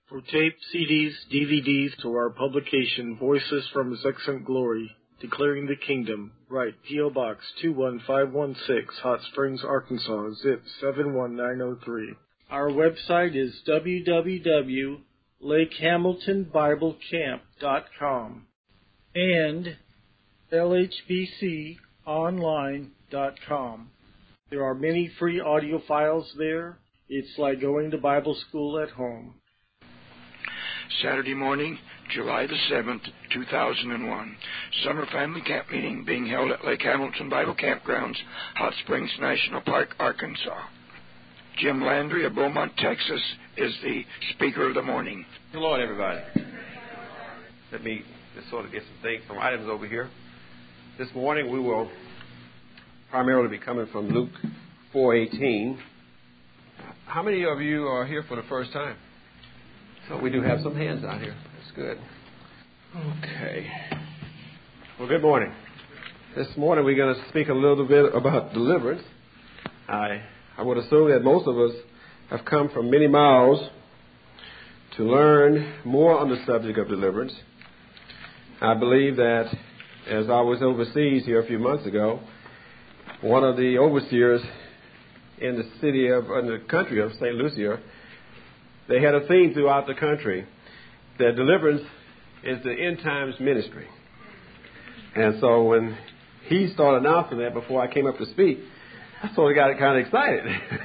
For tape, CDs, DVDs, to our publication, Voices from His Excellent Glory, Declaring the Kingdom, write P.O. Box 21516, Hot Springs, Arkansas, zip 71903. Our website is www.lakehamiltonbiblecamp.com and lhbconline.com. There are many free audio files there. It's like going to Bible school at home. Saturday morning, July the 7th, 2001. Summer Family Camp Meeting being held at Lake Hamilton Bible Campgrounds, Hot Springs National Park, Arkansas. Jim Landry of Beaumont, Texas, is the speaker of the morning. Hello, everybody. Let me just sort of get some items over here. This morning we will primarily be coming from Luke 4:18. How many of you are here for the first time? So we do have some hands out here. That's good. Okay. Well, good morning. This morning we're going to speak a little bit about deliverance. I would assume that most of us have come from many miles to learn more on the subject of deliverance. I believe that as I was overseas here a few months ago, one of the overseers in the country of St. Lucia, they had a theme throughout the country that deliverance is the end times ministry. And so when he started announcing that before I came up to speak, I sort of got kind of excited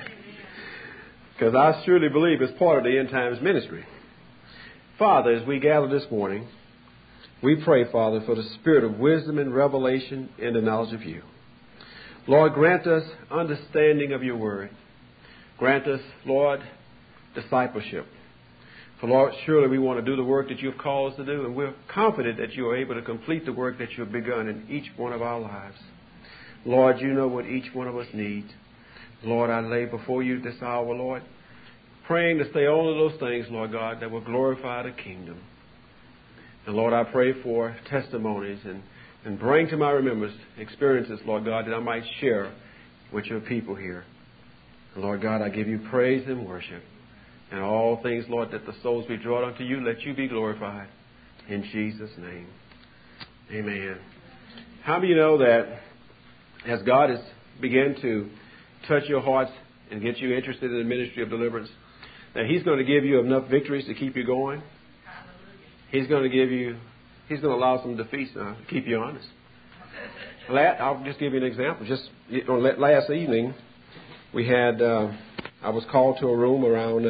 because I surely believe it's part of the end times ministry. Father, as we gather this morning, we pray, Father, for the spirit of wisdom and revelation in the knowledge of you. Lord, grant us understanding of your word. Grant us, Lord, discipleship. For Lord, surely we want to do the work that you've called us to do, and we're confident that you are able to complete the work that you've begun in each one of our lives. Lord, you know what each one of us needs. Lord, I lay before you this hour, Lord, praying to say all of those things, Lord God, that will glorify the kingdom. And Lord, I pray for testimonies and bring to my remembrance experiences, Lord God, that I might share with your people here. And Lord God, I give you praise and worship. And all things, Lord, that the souls be drawn unto you, let you be glorified. In Jesus' name. Amen. How many of you know that as God has begun to touch your hearts and get you interested in the ministry of deliverance, that he's going to give you enough victories to keep you going? He's going to allow some defeats to keep you honest. I'll just give you an example. Just last evening, we had, I was called to a room around,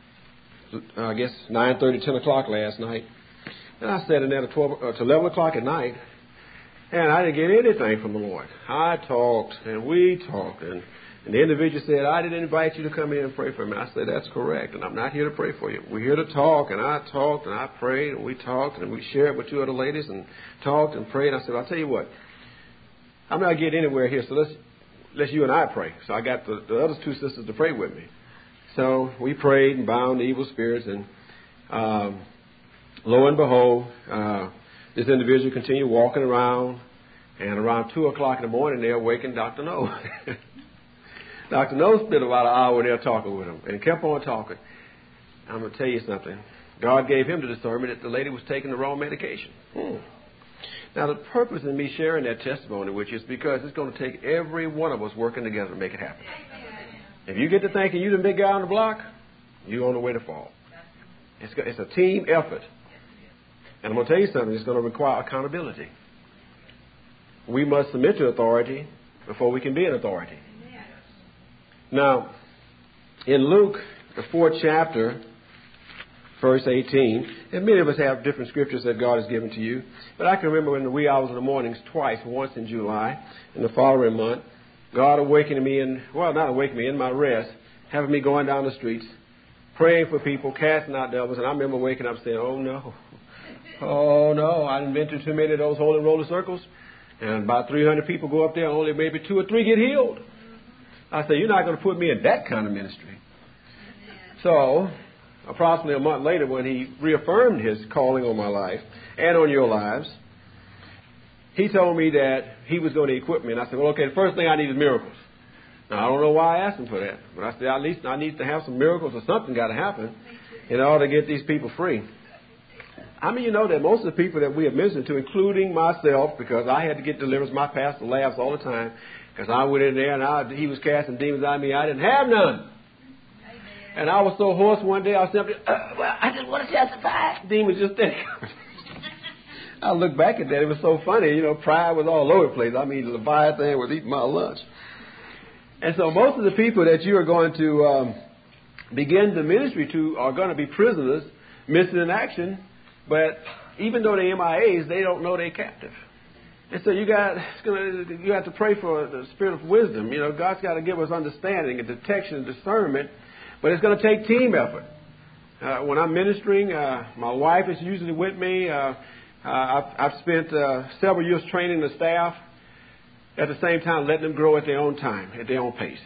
9:30, 10 o'clock last night. And I sat in there to 11 o'clock at night, and I didn't get anything from the Lord. I talked, and we talked, and the individual said, I didn't invite you to come in and pray for me. I said, that's correct, and I'm not here to pray for you. We're here to talk, and I talked, and I prayed, and we talked, and we shared with two other ladies, and talked and prayed. I said, I'll tell you what, I'm not getting anywhere here, so let's you and I pray. So I got the other two sisters to pray with me. So we prayed and bound the evil spirits, and lo and behold, this individual continued walking around, and around 2 o'clock in the morning, they awakened Dr. No. Dr. No spent about an hour there talking with him and kept on talking. I'm going to tell you something. God gave him the discernment that the lady was taking the wrong medication. Now, the purpose of me sharing that testimony, which is because it's going to take every one of us working together to make it happen. If you get to thinking you're the big guy on the block, you're on the way to fall. It's a team effort. And I'm going to tell you something, it's going to require accountability. We must submit to authority before we can be an authority. Now, in Luke, the 4th chapter, verse 18, and many of us have different scriptures that God has given to you, but I can remember in the wee hours of the mornings twice, once in July, and the following month, God awakening me in my rest, having me going down the streets, praying for people, casting out devils, and I remember waking up saying, oh no, I done been to too many of those holy roller circles, and about 300 people go up there, and only maybe 2 or 3 get healed. I said, you're not going to put me in that kind of ministry. So, approximately a month later, when he reaffirmed his calling on my life and on your lives, he told me that he was going to equip me. And I said, well, okay, the first thing I need is miracles. Now, I don't know why I asked him for that, but I said, at least I need to have some miracles or something got to happen. in order to get these people free. How many of you know that most of the people that we have ministered to, including myself, because I had to get deliverance, my pastor laughs all the time, because I went in there and he was casting demons out of me. I didn't have none. And I was so hoarse one day, I was simply, well, I just want to testify. Demons just there. I look back at that. It was so funny. You know, pride was all over the place. I mean, the Leviathan was eating my lunch. And so most of the people that you are going to begin the ministry to are going to be prisoners, missing in action. But even though they're MIAs, they don't know they're captive. And so you have to pray for the spirit of wisdom. You know, God's got to give us understanding and detection and discernment. But it's going to take team effort. When I'm ministering, my wife is usually with me. I've spent several years training the staff. At the same time, letting them grow at their own time, at their own pace.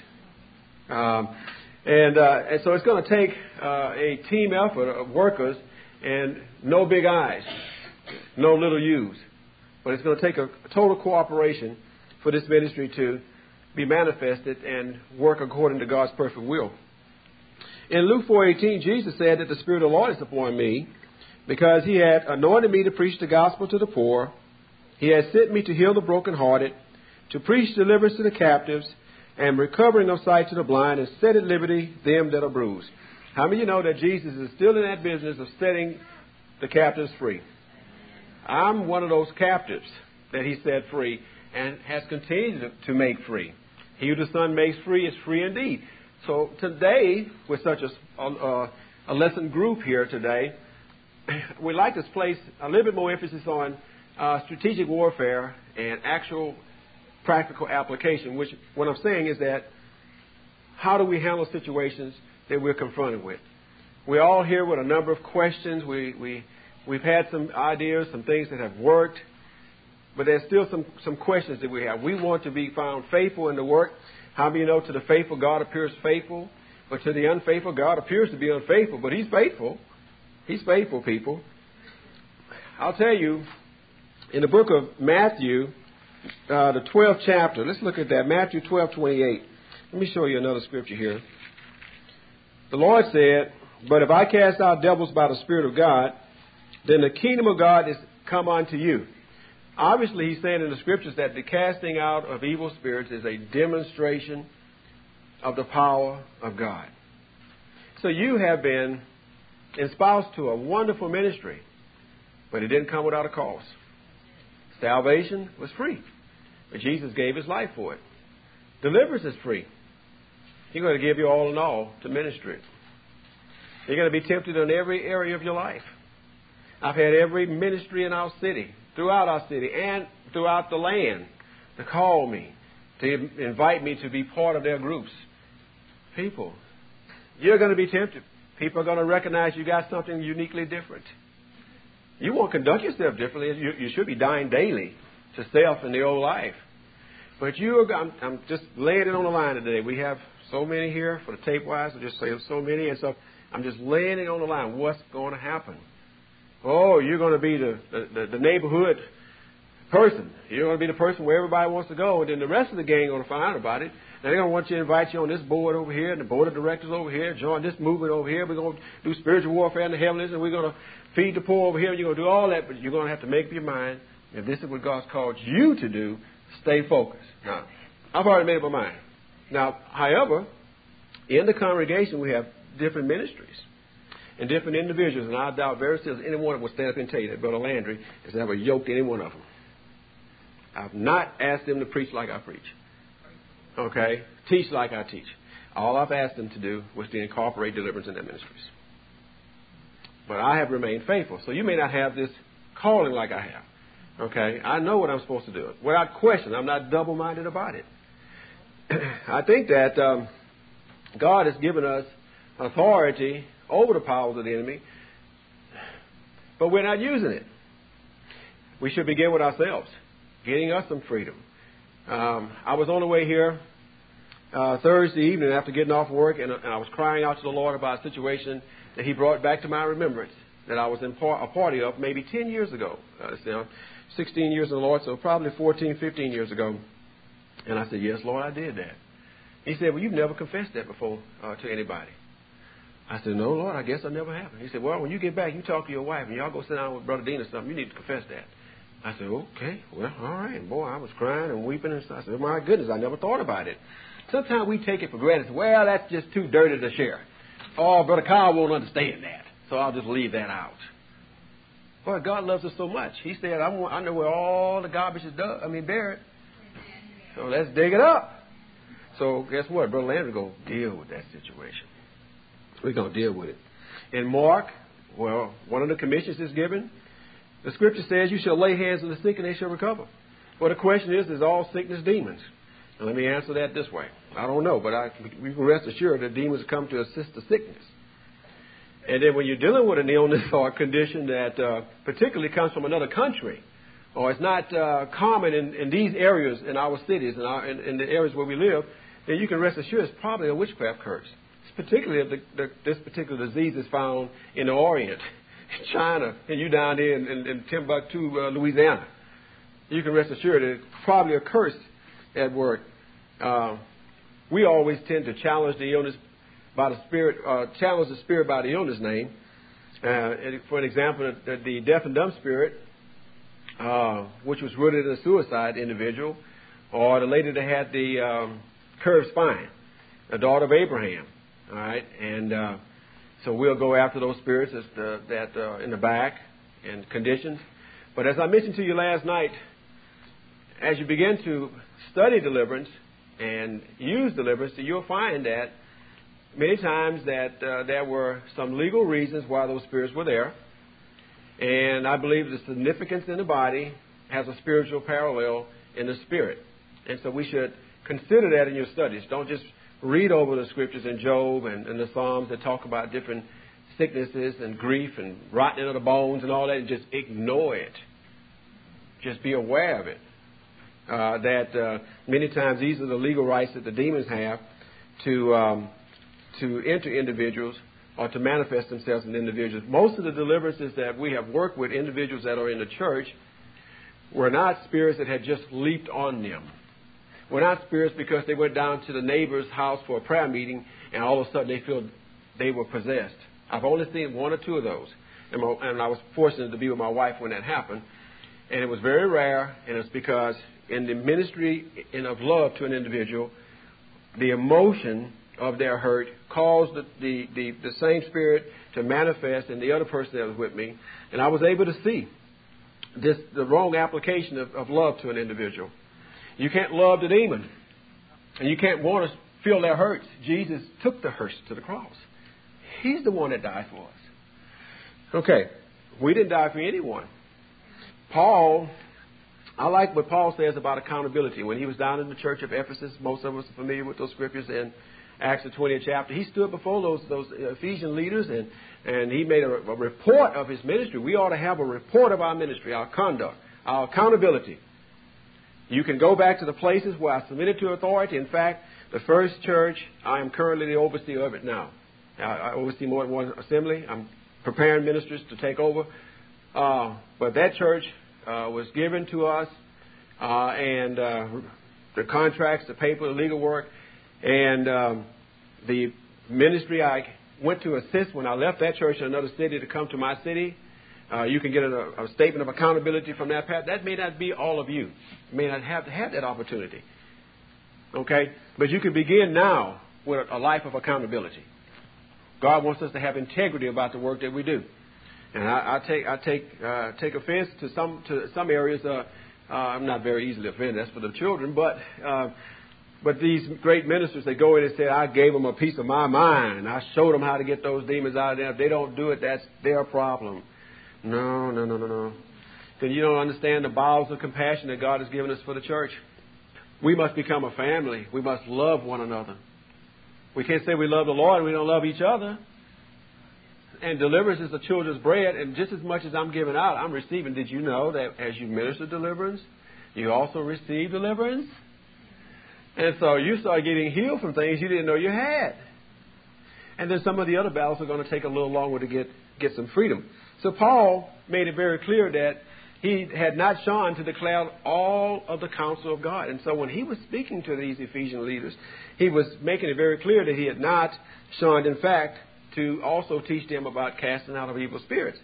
And so it's going to take a team effort of workers and no big I's, no little U's. But it's going to take a total cooperation for this ministry to be manifested and work according to God's perfect will. In Luke 4:18, Jesus said that the Spirit of the Lord is upon me because He had anointed me to preach the gospel to the poor. He has sent me to heal the brokenhearted, to preach deliverance to the captives, and recovering of sight to the blind, and set at liberty them that are bruised. How many of you know that Jesus is still in that business of setting the captives free? I'm one of those captives that He set free and has continued to make free. He who the Son makes free is free indeed. So today, with such a lesson group here today, we'd like to place a little bit more emphasis on strategic warfare and actual practical application, which what I'm saying is that how do we handle situations that we're confronted with? We're all here with a number of questions. We've had some ideas, some things that have worked, but there's still some questions that we have. We want to be found faithful in the work. How many of you know to the faithful God appears faithful, but to the unfaithful God appears to be unfaithful, but He's faithful. He's faithful, people. I'll tell you, in the book of Matthew, the 12th chapter, let's look at that, Matthew 12:28. Let me show you another scripture here. The Lord said, but if I cast out devils by the Spirit of God, then the kingdom of God is come unto you. Obviously, He's saying in the scriptures that the casting out of evil spirits is a demonstration of the power of God. So you have been espoused to a wonderful ministry, but it didn't come without a cost. Salvation was free, but Jesus gave His life for it. Deliverance is free. He's going to give you all in all to ministry. You're going to be tempted in every area of your life. I've had every ministry in our city, throughout our city, and throughout the land to call me, to invite me to be part of their groups. People, you're going to be tempted. People are going to recognize you got something uniquely different. You won't conduct yourself differently. You should be dying daily to self in the old life. But I'm just laying it on the line today. We have so many here for the tape-wise. I just say so many. And so I'm just laying it on the line. What's going to happen? Oh, you're going to be the neighborhood person. You're going to be the person where everybody wants to go. And then the rest of the gang are going to find out about it. Now, they're going to want you to invite you on this board over here and the board of directors over here. Join this movement over here. We're going to do spiritual warfare in the heavens. And we're going to feed the poor over here. And you're going to do all that. But you're going to have to make up your mind. If this is what God's called you to do, stay focused. Now, I've already made up my mind. Now, however, in the congregation, we have different ministries and different individuals. And I doubt very seriously any one of them will stand up and tell you that Brother Landry has ever yoked any one of them. I've not asked them to preach like I preach. Okay? Teach like I teach. All I've asked them to do was to incorporate deliverance in their ministries. But I have remained faithful. So you may not have this calling like I have. Okay? I know what I'm supposed to do. Without question, I'm not double-minded about it. I think that God has given us authority over the powers of the enemy, but we're not using it. We should begin with ourselves, getting us some freedom. I was on the way here Thursday evening after getting off work, and I was crying out to the Lord about a situation that He brought back to my remembrance that I was in a party of maybe 10 years ago. 16 years in the Lord, so probably 14, 15 years ago. And I said, yes, Lord, I did that. He said, well, you've never confessed that before to anybody. I said, no, Lord, I guess I never have. He said, well, when you get back, you talk to your wife, and y'all go sit down with Brother Dean or something. You need to confess that. I said, okay, well, all right. And boy, I was crying and weeping and stuff. I said, my goodness, I never thought about it. Sometimes we take it for granted. Well, that's just too dirty to share. Oh, Brother Kyle won't understand that, so I'll just leave that out. Boy, God loves us so much. He said, I know where all the garbage is buried. So let's dig it up. So guess what? Brother Landry going to deal with that situation. We're going to deal with it. In Mark, well, one of the commissions is given. The scripture says, you shall lay hands on the sick and they shall recover. Well, the question is all sickness demons? And let me answer that this way. I don't know, but we can rest assured that demons come to assist the sickness. And then when you're dealing with an illness or a condition that particularly comes from another country, or it's not common in these areas, in our cities, in the areas where we live, then you can rest assured it's probably a witchcraft curse. Particularly if this particular disease is found in the Orient, China, and you down here in Timbuktu, Louisiana. You can rest assured that it's probably a curse at work. We always tend to challenge the illness by the spirit, challenge the spirit by the illness name. For an example, the deaf and dumb spirit, which was rooted in a suicide individual, or the lady that had the curved spine, the daughter of Abraham. All right, and so we'll go after those spirits that in the back and conditions. But as I mentioned to you last night, as you begin to study deliverance and use deliverance, you'll find that many times that there were some legal reasons why those spirits were there. And I believe the significance in the body has a spiritual parallel in the spirit. And so we should consider that in your studies. Don't just read over the scriptures in Job and the Psalms that talk about different sicknesses and grief and rotting of the bones and all that, and just ignore it. Just be aware of it. That many times these are the legal rights that the demons have to enter individuals or to manifest themselves in individuals. Most of the deliverances that we have worked with individuals that are in the church were not spirits that had just leaped on them. Were not spirits because they went down to the neighbor's house for a prayer meeting and all of a sudden they feel they were possessed. I've only seen one or two of those. And I was fortunate to be with my wife when that happened. And it was very rare, and it's because in the ministry of love to an individual, the emotion of their hurt caused the same spirit to manifest in the other person that was with me. And I was able to see the wrong application of love to an individual. You can't love the demon, and you can't want to feel their hurts. Jesus took the hurts to the cross. He's the one that died for us. Okay, we didn't die for anyone. Paul, I like what Paul says about accountability. When he was down in the church of Ephesus, most of us are familiar with those scriptures in Acts the 20th chapter. He stood before those Ephesian leaders and he made a report of his ministry. We ought to have a report of our ministry, our conduct, our accountability. You can go back to the places where I submitted to authority. In fact, the first church, I am currently the overseer of it now. I oversee more than one assembly. I'm preparing ministers to take over. But that church was given to us, and the contracts, the paper, the legal work, and the ministry I went to assist when I left that church in another city to come to my city. You can get a statement of accountability from that path. That may not be all of you. You may not have to have that opportunity. Okay? But you can begin now with a life of accountability. God wants us to have integrity about the work that we do. And I take offense to some areas. I'm not very easily offended. That's for the children. But these great ministers, they go in and say, I gave them a piece of my mind. I showed them how to get those demons out of them. If they don't do it, that's their problem. No. Then you don't understand the bowels of compassion that God has given us for the church. We must become a family. We must love one another. We can't say we love the Lord and we don't love each other. And deliverance is the children's bread. And just as much as I'm giving out, I'm receiving. Did you know that as you minister deliverance, you also receive deliverance? And so you start getting healed from things you didn't know you had. And then some of the other battles are going to take a little longer to get some freedom. So Paul made it very clear that he had not shunned to declare all of the counsel of God. And so when he was speaking to these Ephesian leaders, he was making it very clear that he had not shunned. In fact, to also teach them about casting out of evil spirits.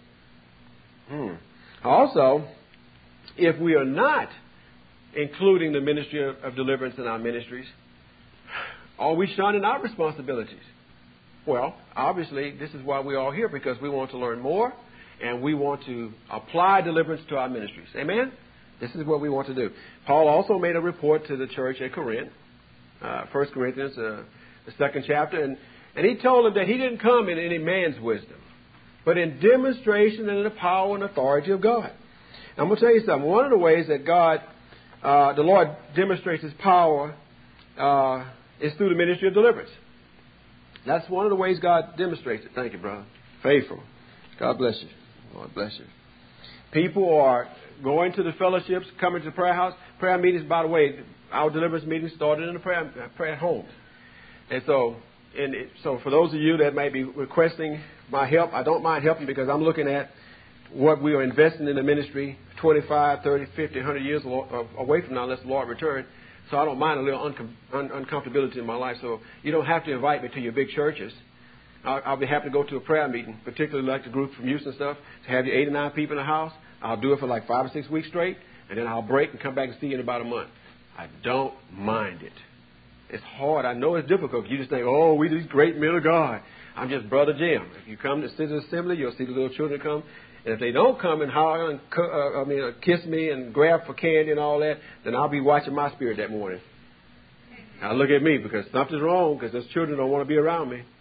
Also, if we are not including the ministry of deliverance in our ministries, are we shunning our responsibilities? Well, obviously, this is why we're all here, because we want to learn more and we want to apply deliverance to our ministries. Amen? This is what we want to do. Paul also made a report to the church at Corinth, 1 Corinthians, the 2nd chapter, and he told them that he didn't come in any man's wisdom, but in demonstration and in the power and authority of God. I'm going to tell you something. One of the ways that God, the Lord demonstrates His power is through the ministry of deliverance. That's one of the ways God demonstrates it. Thank you, brother. Faithful. God bless you. Lord bless you. People are going to the fellowships, coming to the prayer house. Prayer meetings, by the way, our deliverance meetings started in the prayer homes. And so for those of you that may be requesting my help, I don't mind helping, because I'm looking at what we are investing in the ministry 25, 30, 50, 100 years away from now, unless the Lord returns. So I don't mind a little uncomfortability in my life. So you don't have to invite me to your big churches. I'll be happy to go to a prayer meeting, particularly like the group from Houston and stuff, to have you 8 or 9 people in the house. I'll do it for like 5 or 6 weeks straight, and then I'll break and come back and see you in about a month. I don't mind it. It's hard. I know it's difficult. You just think, oh, we these great men of God. I'm just Brother Jim. If you come to Citizen Assembly, you'll see the little children come. And if they don't come and holler and kiss me and grab for candy and all that, then I'll be watching my spirit that morning. Now look at me, because something's wrong, because those children don't want to be around me.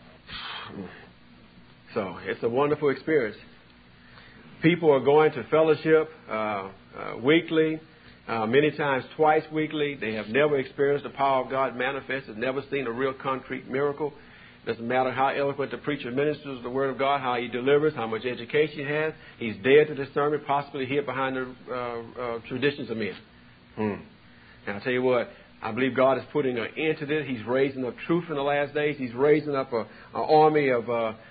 So it's a wonderful experience. People are going to fellowship weekly, many times twice weekly. They have never experienced the power of God manifested, never seen a real concrete miracle. Doesn't matter how eloquent the preacher ministers the Word of God, how he delivers, how much education he has. He's dead to discernment, possibly hid behind the traditions of men. And I'll tell you what, I believe God is putting an end to this. He's raising up truth in the last days. He's raising up an army of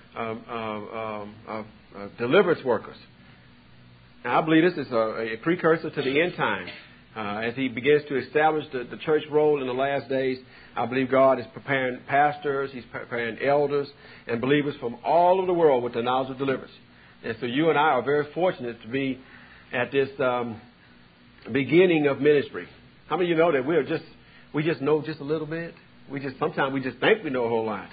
deliverance workers. Now, I believe this is a precursor to the end time. As He begins to establish the church role in the last days, I believe God is preparing pastors, He's preparing elders and believers from all over the world with the knowledge of deliverance. And so you and I are very fortunate to be at this beginning of ministry. How many of you know that we just know just a little bit? Sometimes we just think we know a whole lot.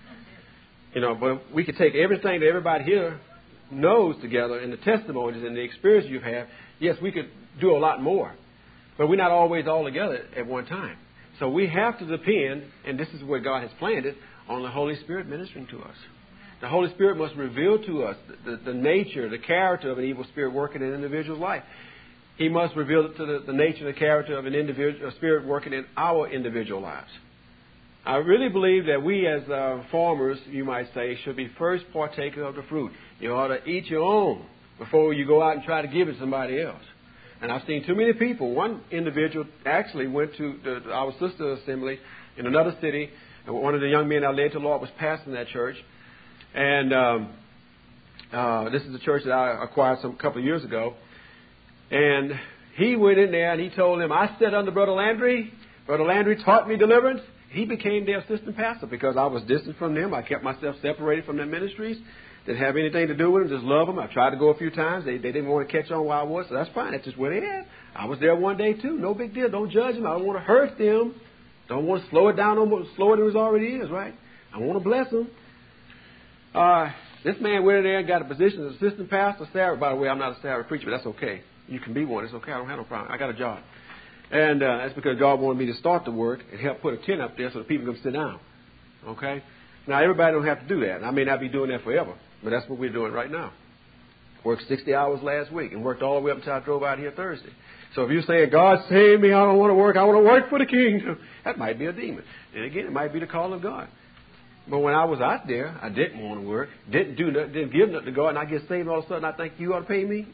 But we could take everything that everybody here knows together, and the testimonies and the experience you have. Yes, we could do a lot more, but we're not always all together at one time. So we have to depend, and this is where God has planned it, on the Holy Spirit ministering to us. The Holy Spirit must reveal to us the nature, the character of an evil spirit working in an individual's life. He must reveal it to the nature, the character of a spirit working in our individual lives. I really believe that we as farmers, you might say, should be first partaker of the fruit. You ought to eat your own before you go out and try to give it to somebody else. And I've seen too many people. One individual actually went to our sister assembly in another city, and one of the young men I led to the Lord was pastoring that church. And this is a church that I acquired a couple of years ago. And he went in there and he told them, I sat under Brother Landry. Brother Landry taught me deliverance. He became their assistant pastor because I was distant from them. I kept myself separated from their ministries. Didn't have anything to do with them, just love them. I tried to go a few times. They didn't want to catch on where I was, so that's fine. That's just where they at. I was there one day too. No big deal. Don't judge them. I don't want to hurt them. Don't want to slow it down slower than it already is, right? I want to bless them. This man went in there and got a position as assistant pastor. Sarah, by the way, I'm not a Sarah preacher, but that's okay. You can be one. It's okay. I don't have no problem. I got a job. And that's because God wanted me to start the work and help put a tent up there so the people can sit down. Okay? Now, everybody don't have to do that. And I may not be doing that forever, but that's what we're doing right now. Worked 60 hours last week and worked all the way up until I drove out here Thursday. So if you're saying, God save me, I don't want to work, I want to work for the kingdom, that might be a demon. And again, it might be the call of God. But when I was out there, I didn't want to work, didn't do nothing, didn't give nothing to God, and I get saved all of a sudden, I think you ought to pay me?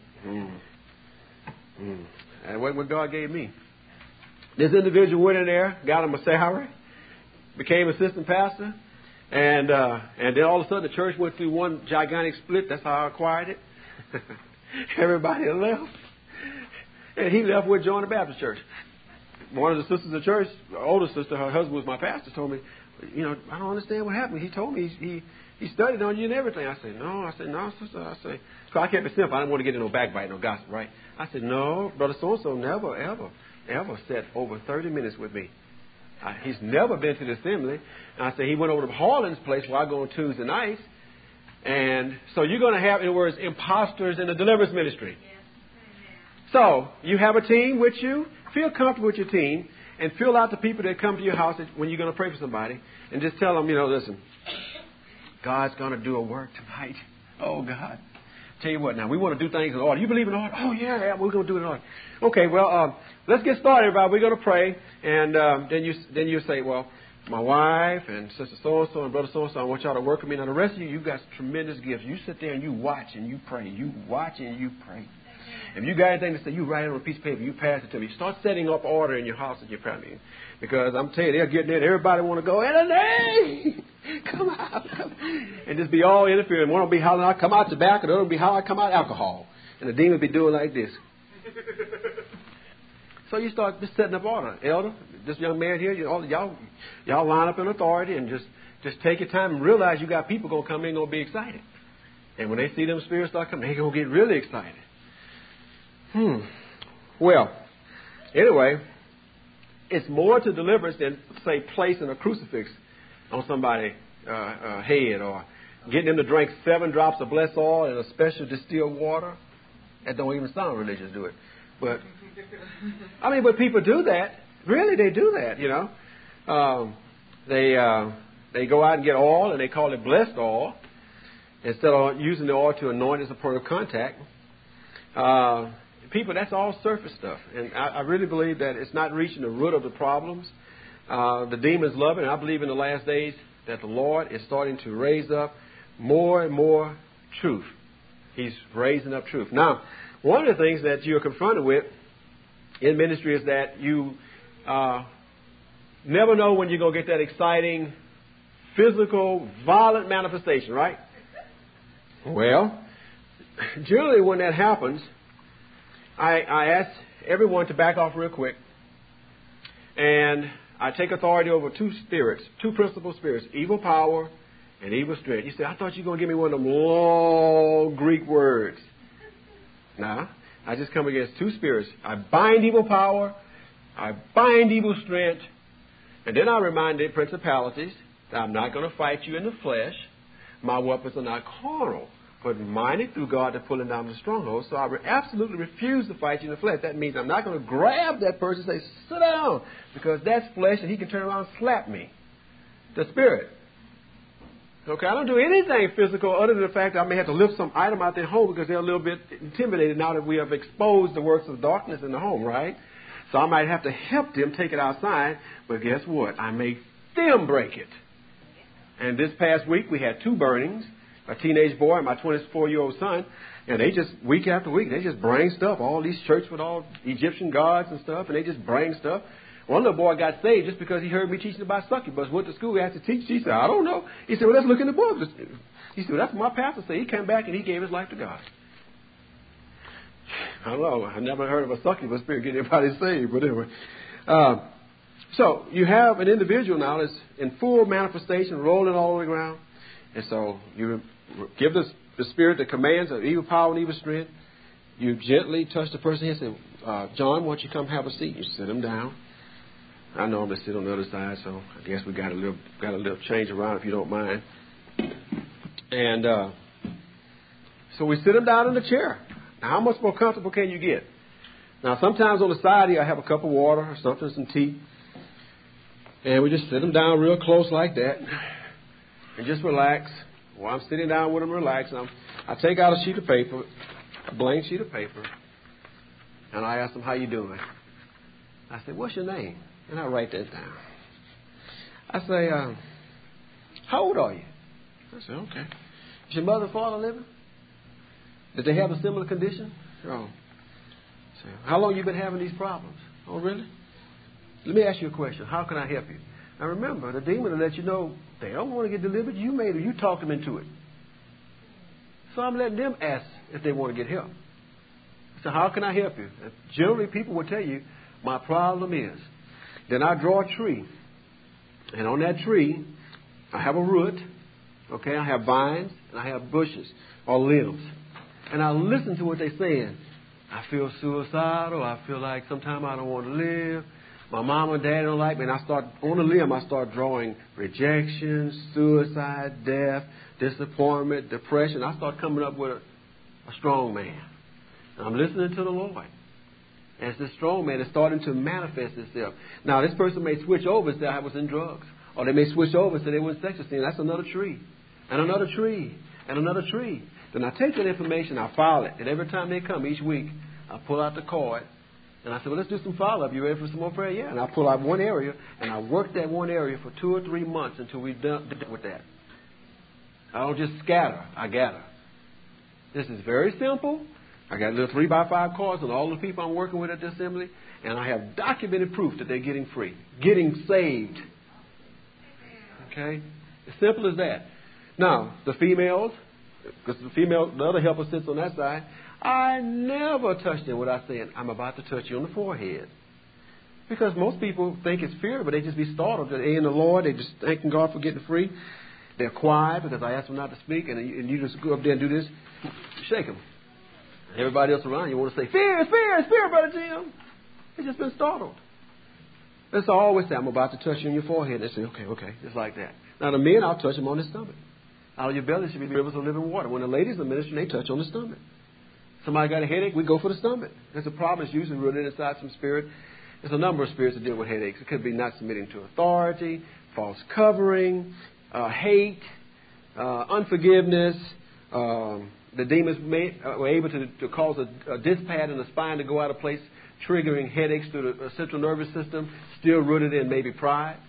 And what God gave me. This individual went in there, got him a salary, became assistant pastor, and then all of a sudden the church went through one gigantic split. That's how I acquired it. Everybody left. And he left with joined the Baptist church. One of the sisters of the church, the older sister, her husband was my pastor, told me, I don't understand what happened. He told me he studied on you and everything. I said, no. I said, no, sister. So I kept it simple. I didn't want to get into no backbite, no gossip, right? I said, no, Brother so-and-so never, ever sat over 30 minutes with me. He's never been to the assembly. And I said, he went over to Harlan's place where I go on Tuesday nights. And so you're going to have, in other words, imposters in the deliverance ministry. So you have a team with you. Feel comfortable with your team. And fill out the people that come to your house when you're going to pray for somebody. And just tell them, listen, God's going to do a work tonight. Oh, God. Tell you what, now, we want to do things in order. You believe in order? Oh, yeah, we're going to do it in order. Okay, well, let's get started, everybody. We're going to pray. And then you say, well, my wife and sister so-and-so and brother so-and-so, I want y'all to work with me. Now, the rest of you, you've got tremendous gifts. You sit there and you watch and you pray. You watch and you pray. If you got anything to say, you write it on a piece of paper. You pass it to me. Start setting up order in your house at your prayer meeting. Because I'm telling you, they're getting in. Everybody want to go, Anthony, come out. And just be all interfering. One will be hollering out, come out tobacco. The other will be hollering, come out alcohol. And the demon will be doing like this. So you start just setting up order. Elder, this young man here, y'all line up in authority and just take your time and realize you got people going to come in and going to be excited. And when they see them spirits start coming, they're going to get really excited. Well, anyway, it's more to deliverance than, say, placing a crucifix on somebody's head or getting them to drink 7 drops of blessed oil in a special distilled water. That don't even sound religious, do it? But but people do that. Really, they do that. They go out and get oil and they call it blessed oil instead of using the oil to anoint as a point of contact. People, that's all surface stuff. And I really believe that it's not reaching the root of the problems. The demons love it. And I believe in the last days that the Lord is starting to raise up more and more truth. He's raising up truth. Now, one of the things that you're confronted with in ministry is that you never know when you're going to get that exciting, physical, violent manifestation, right? Well, generally when that happens, I ask everyone to back off real quick. And I take authority over 2 spirits, 2 principal spirits, evil power and evil strength. You say, I thought you were going to give me one of them long Greek words. Nah, I just come against 2 spirits. I bind evil power, I bind evil strength, and then I remind the principalities that I'm not going to fight you in the flesh. My weapons are not carnal, but mighty through God to pulling down the strongholds. So I absolutely refuse to fight you in the flesh. That means I'm not going to grab that person and say, sit down, because that's flesh and he can turn around and slap me. The spirit. Okay, I don't do anything physical other than the fact that I may have to lift some item out their home because they're a little bit intimidated now that we have exposed the works of darkness in the home, right? So I might have to help them take it outside, but guess what? I make them break it. And this past week we had 2 burnings, a teenage boy and my 24-year-old son, and they just, week after week, they just bring stuff, all these churches with all Egyptian gods and stuff, and they just bring stuff. One little boy got saved just because he heard me teaching about succubus. Went to school, he had to teach. He said, I don't know. He said, well, let's look in the book. He said, well, that's what my pastor said. He came back and he gave his life to God. I don't know. I never heard of a succubus spirit getting anybody saved, but anyway. So you have an individual now that's in full manifestation, rolling all over the ground. And so you give the spirit the commands of evil power and evil strength. You gently touch the person and say, John, why don't you come have a seat? You sit him down. I normally sit on the other side, so I guess we got a little change around if you don't mind. And so we sit him down in the chair. Now, how much more comfortable can you get? Now, sometimes on the side here, I have a cup of water or something, some tea. And we just sit him down real close like that and just relax. While I'm sitting down with him, relaxing, I take out a sheet of paper, a blank sheet of paper, and I ask him, how you doing? I say, what's your name? And I write that down. I say, how old are you? I say, okay. Is your mother and father living? Did they have a similar condition? Oh. So, how long you been having these problems? Oh, really? Let me ask you a question. How can I help you? Now remember, the demon will let you know they don't want to get delivered. You made it. You talked them into it. So I'm letting them ask if they want to get help. So how can I help you? And generally, people will tell you, my problem is. Then I draw a tree And on that tree, I have a root, okay, I have vines, and I have bushes or limbs. And I listen to what they're saying. I feel suicidal. I feel like sometimes I don't want to live. My mom and dad don't like me. And I start, on a limb, I start drawing rejection, suicide, death, disappointment, depression. I start coming up with a strong man. And I'm listening to the Lord. As this strong man is starting to manifest itself. Now, this person may switch over and say, I was in drugs. Or they may switch over and say they were in sexual sin. That's another tree. And another tree. And another tree. Then I take that information, I file it. And every time they come, each week, I pull out the card. And I say, well, let's do some follow-up. You ready for some more prayer? Yeah. And I pull out one area, and I work that one area for 2 or 3 months until we're done with that. I don't just scatter. I gather. This is very simple. I got little 3x5 cards on all the people I'm working with at the assembly, and I have documented proof that they're getting free, getting saved. Okay? As simple as that. Now, the females, because the other helper sits on that side, I never touch them without saying, I'm about to touch you on the forehead. Because most people think it's fear, but they just be startled. They're in the Lord, they're just thanking God for getting free. They're quiet because I asked them not to speak, and you just go up there and do this, shake them. Everybody else around you want to say, fear, Brother Jim. They've just been startled. That's all I always say. I'm about to touch you on your forehead. They say, okay, just like that. Now, the men, I'll touch them on the stomach. Out of your belly should be rivers of living water. When the ladies are ministering, they touch on the stomach. Somebody got a headache, we go for the stomach. There's a problem. It's usually rooted inside some spirit. There's a number of spirits that deal with headaches. It could be not submitting to authority, false covering, hate, unforgiveness. The demons were able to cause a disc pad in the spine to go out of place, triggering headaches through the central nervous system, still rooted in maybe pride.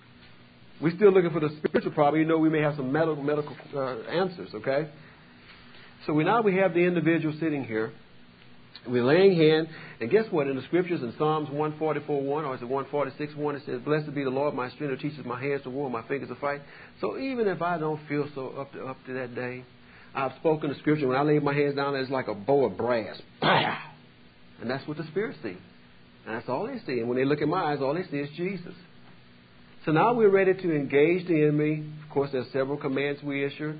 We're still looking for the spiritual problem. You know, we may have some medical answers, okay? So now we have the individual sitting here. We're laying hand. And guess what? In the scriptures, in Psalms 144:1, or is it 146:1, it says, blessed be the Lord, my strength, who teaches my hands to war, my fingers to fight. So even if I don't feel so up to that day, I've spoken the scripture. When I lay my hands down, it's like a bow of brass. Pow! And that's what the spirits see. And that's all they see. And when they look in my eyes, all they see is Jesus. So now we're ready to engage the enemy. Of course, there's several commands we issue.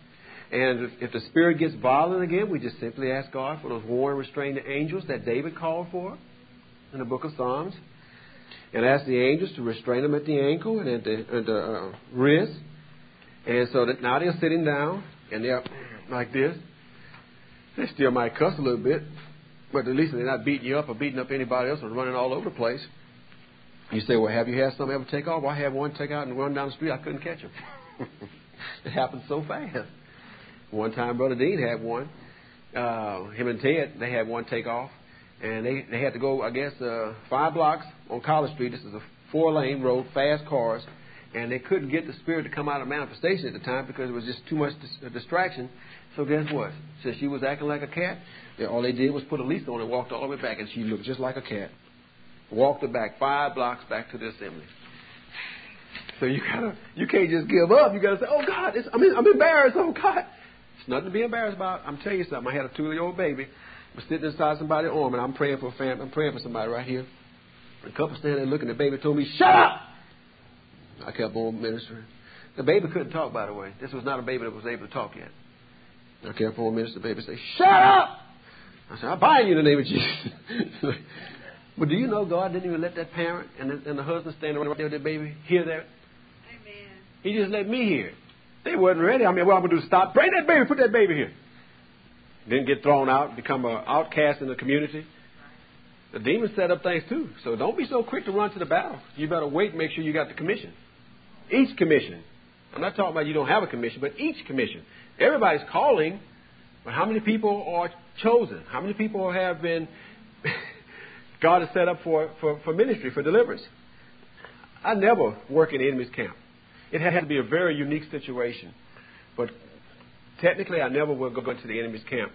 And if the spirit gets violent again, we just simply ask God for those warring, restraining angels that David called for in the book of Psalms. And ask the angels to restrain them at the ankle and at the wrist. And so that now they're sitting down and they're like this. They still might cuss a little bit, but at least they're not beating you up or beating up anybody else or running all over the place. You say, well, have you had some ever take off? Well, I had one take out and run down the street. I couldn't catch him. It happened so fast. One time, Brother Dean had one. Him and Ted, they had one take off. And they had to go, I guess, 5 blocks on College Street. This is a 4-lane road, fast cars. And they couldn't get the spirit to come out of manifestation at the time because it was just too much distraction. So guess what? Since she was acting like a cat, all they did was put a leash on and walked all the way back. And she looked just like a cat. Walked her back 5 blocks back to the assembly. So you can't just give up. You got to say, oh, God, I'm embarrassed. Oh, God. It's nothing to be embarrassed about. I'm telling you something. I had a 2-year-old baby. I was sitting inside somebody's arm, and I'm praying for a family. I'm praying for somebody right here. A couple standing there looking at the baby told me, shut up! I kept on ministering. The baby couldn't talk, by the way. This was not a baby that was able to talk yet. I kept on ministering. The baby said, shut up! I said, I bind you in the name of Jesus. But do you know God didn't even let that parent and the husband standing right there with their baby hear that? Amen. He just let me hear it. They wasn't ready. I mean, what I'm going to do is stop. Bring that baby. Put that baby here. Then get thrown out, become an outcast in the community. The demons set up things too. So don't be so quick to run to the battle. You better wait and make sure you got the commission. Each commission. I'm not talking about you don't have a commission, but each commission. Everybody's calling, but how many people are chosen? How many people have been... God has set up for ministry, for deliverance. I never work in the enemy's camp. It had to be a very unique situation. But technically, I never will go into the enemy's camp.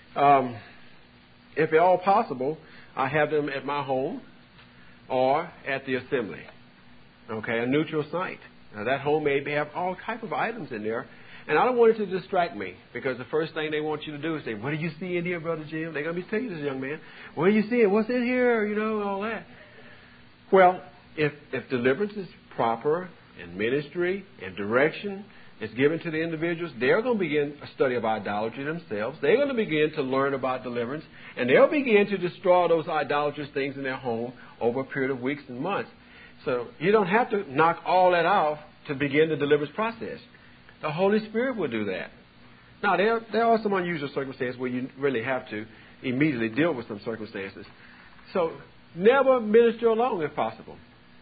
If at all possible, I have them at my home or at the assembly. Okay, a neutral site. Now, that home may have all type of items in there. And I don't want it to distract me, because the first thing they want you to do is say, what do you see in here, Brother Jim? They're going to be telling you this, young man. What are you seeing? What's in here? You know, all that. Well, if deliverance is proper and ministry and direction is given to the individuals, they're going to begin a study of idolatry themselves. They're going to begin to learn about deliverance, and they'll begin to destroy those idolatrous things in their home over a period of weeks and months. So you don't have to knock all that off to begin the deliverance process. The Holy Spirit will do that. Now, there are some unusual circumstances where you really have to immediately deal with some circumstances. So never minister alone if possible.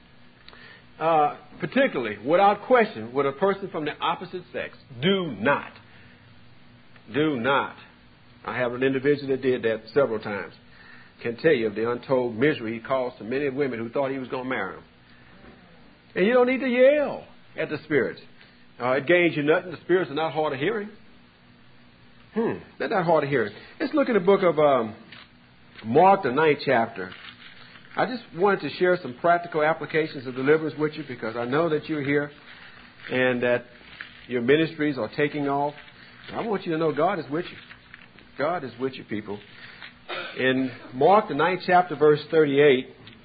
Particularly, without question, with a person from the opposite sex. Do not. Do not. I have an individual that did that several times. Can tell you of the untold misery he caused to many women who thought he was going to marry them. And you don't need to yell at the spirits. It gains you nothing. The spirits are not hard of hearing. They're not hard of hearing. Let's look at the book of Mark, the 9th chapter. I just wanted to share some practical applications of deliverance with you because I know that you're here and that your ministries are taking off. I want you to know God is with you. God is with you, people. In Mark, the 9th chapter, verse 38,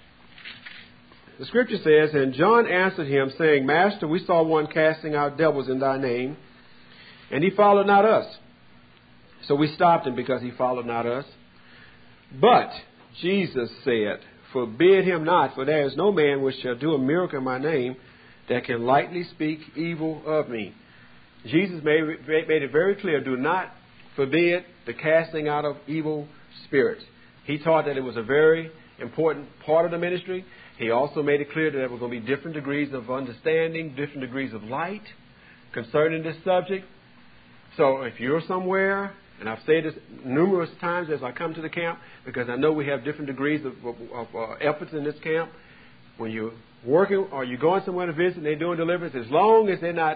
the scripture says, "And John answered him, saying, Master, we saw one casting out devils in thy name, and he followed not us. So we stopped him because he followed not us. But Jesus said, Forbid him not, for there is no man which shall do a miracle in my name that can lightly speak evil of me." Jesus made it very clear, do not forbid the casting out of evil spirits. He taught that it was a very important part of the ministry. He also made it clear that there were going to be different degrees of understanding, different degrees of light concerning this subject. So if you're somewhere, and I've said this numerous times as I come to the camp, because I know we have different degrees of efforts in this camp. When you're working or you're going somewhere to visit and they're doing deliverance, as long as they're not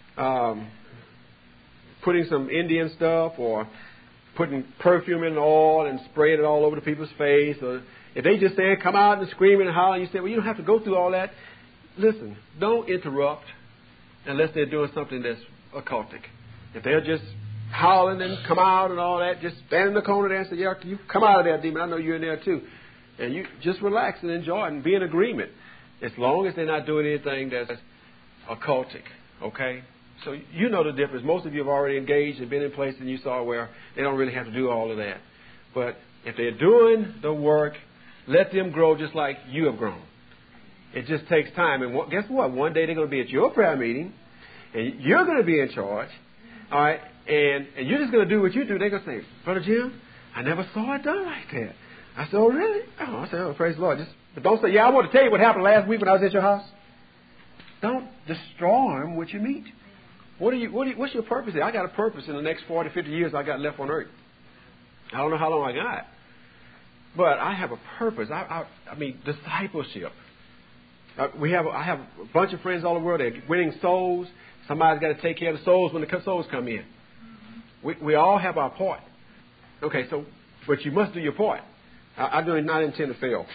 putting some Indian stuff or putting perfume in the oil and spraying it all over the people's face, or if they just say, come out and screaming and hollering, you say, well, you don't have to go through all that. Listen, don't interrupt unless they're doing something that's occultic. If they're just howling and come out and all that, just stand in the corner there and say, yeah, you come out of there, demon. I know you're in there too. And you just relax and enjoy it and be in agreement. As long as they're not doing anything that's occultic, okay? So you know the difference. Most of you have already engaged and been in places you saw where they don't really have to do all of that. But if they're doing the work, let them grow just like you have grown. It just takes time. And guess what? One day they're going to be at your prayer meeting, and you're going to be in charge, all right? And you're just going to do what you do. They're going to say, Brother Jim, I never saw it done like that. I said, oh, really? Oh, I said, oh, praise the Lord. But don't say, yeah, I want to tell you what happened last week when I was at your house. Don't destroy them what you meet. What's your purpose here? I got a purpose in the next 40, 50 years I got left on earth. I don't know how long I got. But I have a purpose. I mean, discipleship. I have a bunch of friends all over the world. They're winning souls. Somebody's got to take care of the souls when the souls come in. We all have our part. Okay, so, but you must do your part. I do not intend to fail.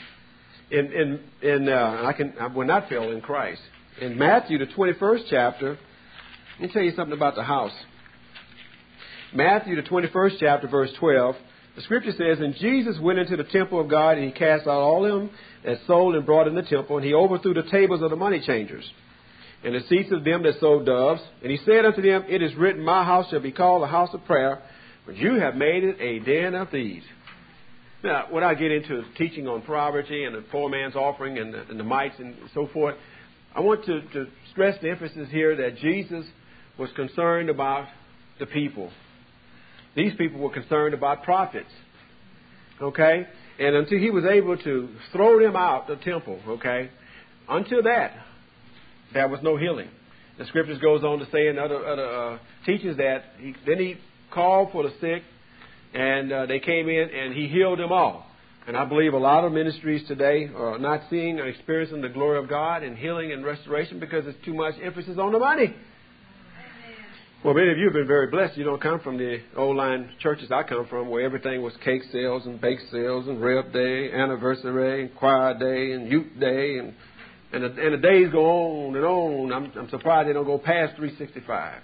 I will not fail in Christ. In Matthew, the 21st chapter, let me tell you something about the house. Matthew, the 21st chapter, verse 12, the scripture says, And Jesus went into the temple of God, and he cast out all them that sold and brought in the temple, and he overthrew the tables of the money changers, and the seats of them that sold doves. And he said unto them, It is written, My house shall be called a house of prayer, but you have made it a den of thieves. Now, when I get into teaching on poverty and the poor man's offering and the mites and so forth, I want to stress the emphasis here that Jesus was concerned about the people. These people were concerned about prophets. Okay? And until he was able to throw them out the temple, okay, until that, there was no healing. The scriptures goes on to say in other teachings that then he called for the sick, and they came in and he healed them all. And I believe a lot of ministries today are not seeing or experiencing the glory of God in healing and restoration because there's too much emphasis on the money. Well, many of you have been very blessed. You don't come from the old line churches I come from where everything was cake sales and bake sales and Rev Day, anniversary, and choir day, and youth day, and the days go on and on. I'm surprised they don't go past 365.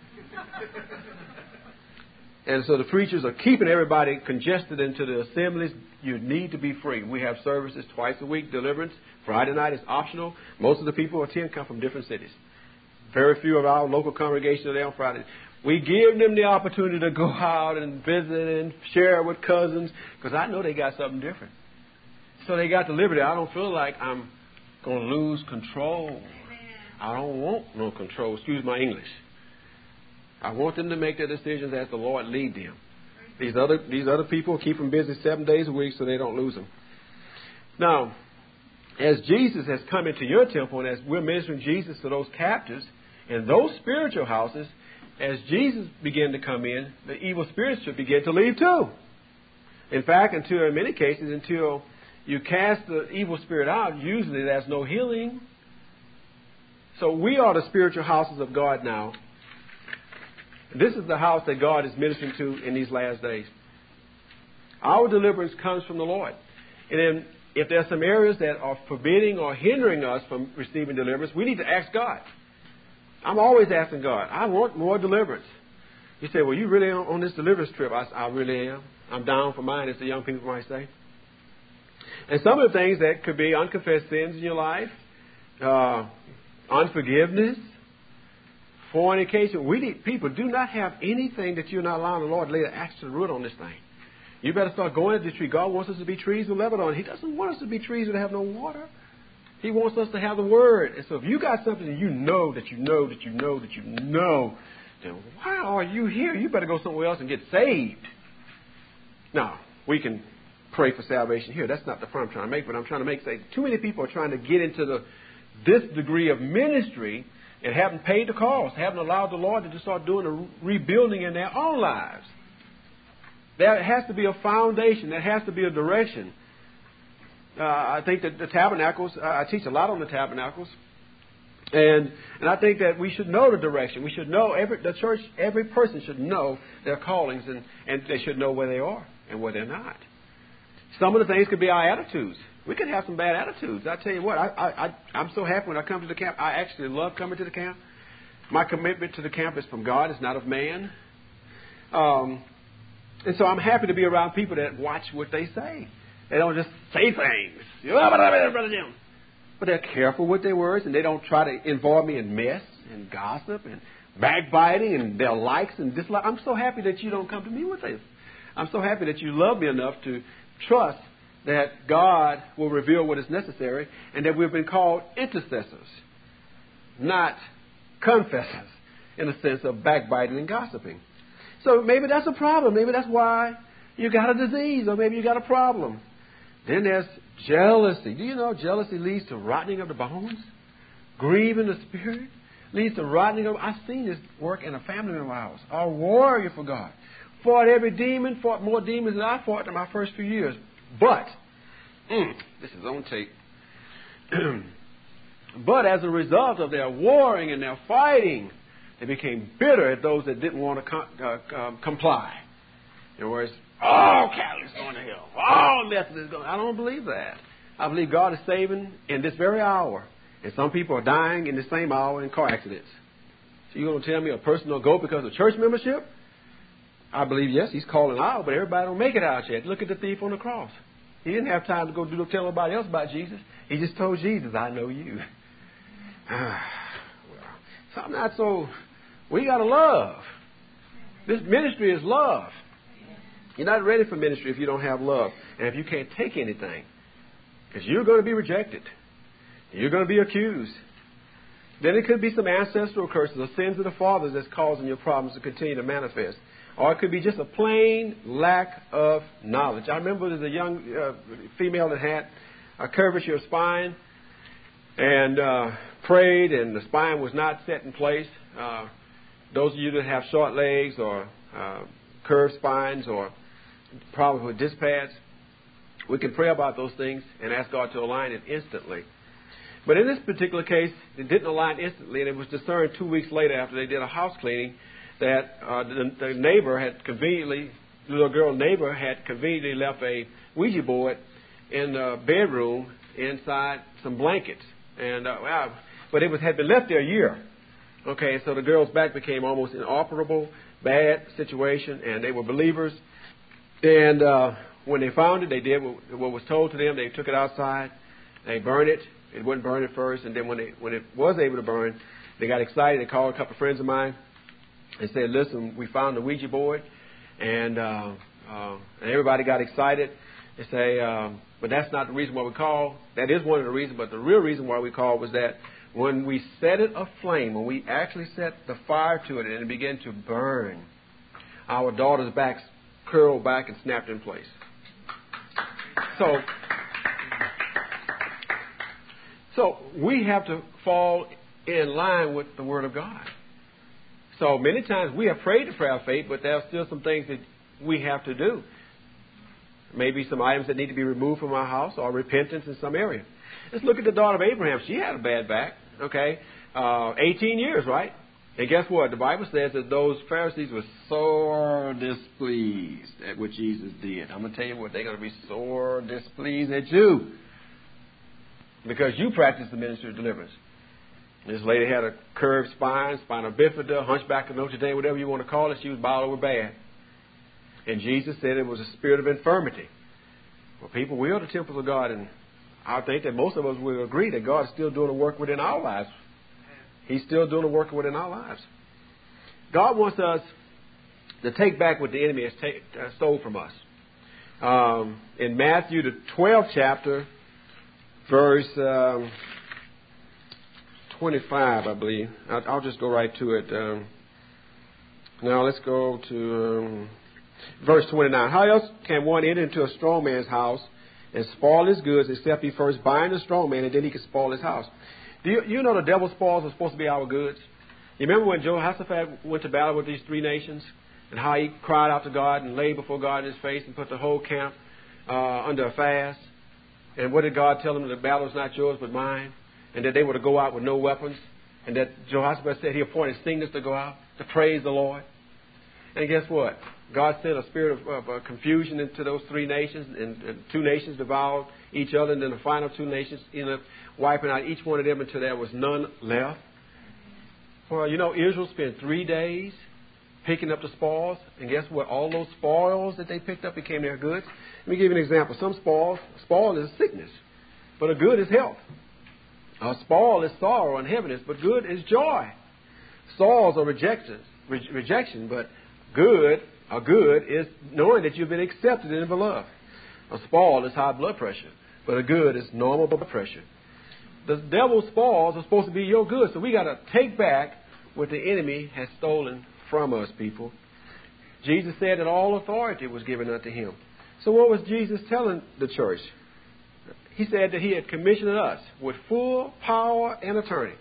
And so the preachers are keeping everybody congested into the assemblies. You need to be free. We have services twice a week, deliverance. Friday night is optional. Most of the people who attend come from different cities. Very few of our local congregations are there on Friday. We give them the opportunity to go out and visit and share with cousins, because I know they got something different. So they got the liberty. I don't feel like I'm going to lose control. I don't want no control. Excuse my English. I want them to make their decisions as the Lord lead them. These other people keep them busy 7 days a week so they don't lose them. Now, as Jesus has come into your temple, and as we're ministering Jesus to those captives in those spiritual houses, as Jesus began to come in, the evil spirits should begin to leave too. In fact, in many cases, until you cast the evil spirit out, usually there's no healing. So we are the spiritual houses of God now. This is the house that God is ministering to in these last days. Our deliverance comes from the Lord. And then if there are some areas that are forbidding or hindering us from receiving deliverance, we need to ask God. I'm always asking God, I want more deliverance. You say, well, you really on this deliverance trip? I really am. I'm down for mine, as the young people might say. And some of the things that could be unconfessed sins in your life, unforgiveness, fornication. People do not have anything that you're not allowing the Lord to lay the axe to the root on this thing. You better start going to the tree. God wants us to be trees of Lebanon. He doesn't want us to be trees that have no water. He wants us to have the Word. And so if you got something that you know, then why are you here? You better go somewhere else and get saved. Now, we can pray for salvation here. That's not the point I'm trying to make, but I'm trying to make say too many people are trying to get into this degree of ministry and haven't paid the cost, haven't allowed the Lord to just start doing a rebuilding in their own lives. There has to be a foundation. There has to be a direction. I think that the tabernacles, I teach a lot on the tabernacles. And I think that we should know the direction. We should know, the church, every person should know their callings, and they should know where they are and where they're not. Some of the things could be our attitudes. We could have some bad attitudes. I tell you what, I'm so happy when I come to the camp. I actually love coming to the camp. My commitment to the camp is from God. It's not of man. And so I'm happy to be around people that watch what they say. They don't just say things. But they're careful with their words, and they don't try to involve me in mess and gossip and backbiting and their likes and dislikes. I'm so happy that you don't come to me with this. I'm so happy that you love me enough to trust that God will reveal what is necessary, and that we've been called intercessors, not confessors, in the sense of backbiting and gossiping. So maybe that's a problem. Maybe that's why you got a disease, or maybe you got a problem. Then there's jealousy. Do you know jealousy leads to rotting of the bones? Grief in the spirit leads to rotting of... I've seen this work in a family member of ours, a warrior for God. Fought every demon, fought more demons than I fought in my first few years. But, this is on tape. But as a result of their warring and their fighting, they became bitter at those that didn't want to comply. In other words, all Catholics going to hell. All Methodists going. I don't believe that. I believe God is saving in this very hour. And some people are dying in the same hour in car accidents. So you're going to tell me a person don't go because of church membership? I believe, yes, he's calling out, but everybody don't make it out yet. Look at the thief on the cross. He didn't have time to go tell nobody else about Jesus. He just told Jesus, I know you. So I'm not so... We got to love. This ministry is love. You're not ready for ministry if you don't have love. And if you can't take anything. Because you're going to be rejected. You're going to be accused. Then it could be some ancestral curses or sins of the fathers that's causing your problems to continue to manifest. Or it could be just a plain lack of knowledge. I remember there's a young female that had a curvature of spine and prayed, and the spine was not set in place. Those of you that have short legs or curved spines or problems with disc pads, we can pray about those things and ask God to align it instantly. But in this particular case, it didn't align instantly, and it was discerned 2 weeks later after they did a house cleaning that the neighbor had conveniently, the little girl neighbor had conveniently left a Ouija board in the bedroom inside some blankets. And but it had been left there a year. Okay, so the girl's back became almost inoperable, bad situation, and they were believers. And when they found it, they did what was told to them. They took it outside, they burned it. It wouldn't burn at first, and then when it was able to burn, They got excited. They called a couple of friends of mine and said, listen, we found the Ouija board. And everybody got excited. They say, but that's not the reason why we called. That is one of the reasons, but the real reason why we called was that when we set it aflame, when we actually set the fire to it and it began to burn, our daughter's backs curled back and snapped in place. So we have to fall in line with the Word of God. So many times we have prayed the prayer of faith, but there are still some things that we have to do. Maybe some items that need to be removed from our house or repentance in some area. Let's look at the daughter of Abraham. She had a bad back, 18 years, right? And guess what? The Bible says that those Pharisees were sore displeased at what Jesus did. I'm going to tell you what, they're going to be sore displeased at you because you practice the ministry of deliverance. This lady had a curved spine, spinal bifida, hunchback of Notre Dame, whatever you want to call it. She was bowed over bad. And Jesus said it was a spirit of infirmity. Well, people, we are the temples of God, and I think that most of us will agree that God is still doing the work within our lives. He's still doing the work within our lives. God wants us to take back what the enemy has stole from us. In Matthew, the 12th chapter, verse 25, I believe. I'll just go right to it. Now let's go to verse 29. How else can one enter into a strong man's house and spoil his goods except he first bind the strong man and then he can spoil his house? Do you know the devil's spoils are supposed to be our goods? You remember when Jehoshaphat went to battle with these three nations and how he cried out to God and laid before God in his face and put the whole camp under a fast? And what did God tell him? The battle is not yours but mine. And that they were to go out with no weapons. And that Jehoshaphat said he appointed singers to go out to praise the Lord. And guess what? God sent a spirit of confusion into those three nations, and two nations devoured each other, and then the final two nations ended up wiping out each one of them until there was none left. Well, Israel spent 3 days picking up the spoils, and guess what? All those spoils that they picked up became their goods. Let me give you an example. Some spoil is sickness, but a good is health. A spoil is sorrow and heaviness, but good is joy. Spoils are rejection, but a good is knowing that you've been accepted and beloved. A spoil is high blood pressure, but a good is normal blood pressure. The devil's spoils are supposed to be your good, so we got to take back what the enemy has stolen from us, people. Jesus said that all authority was given unto him. So what was Jesus telling the church? He said that he had commissioned us with full power and authority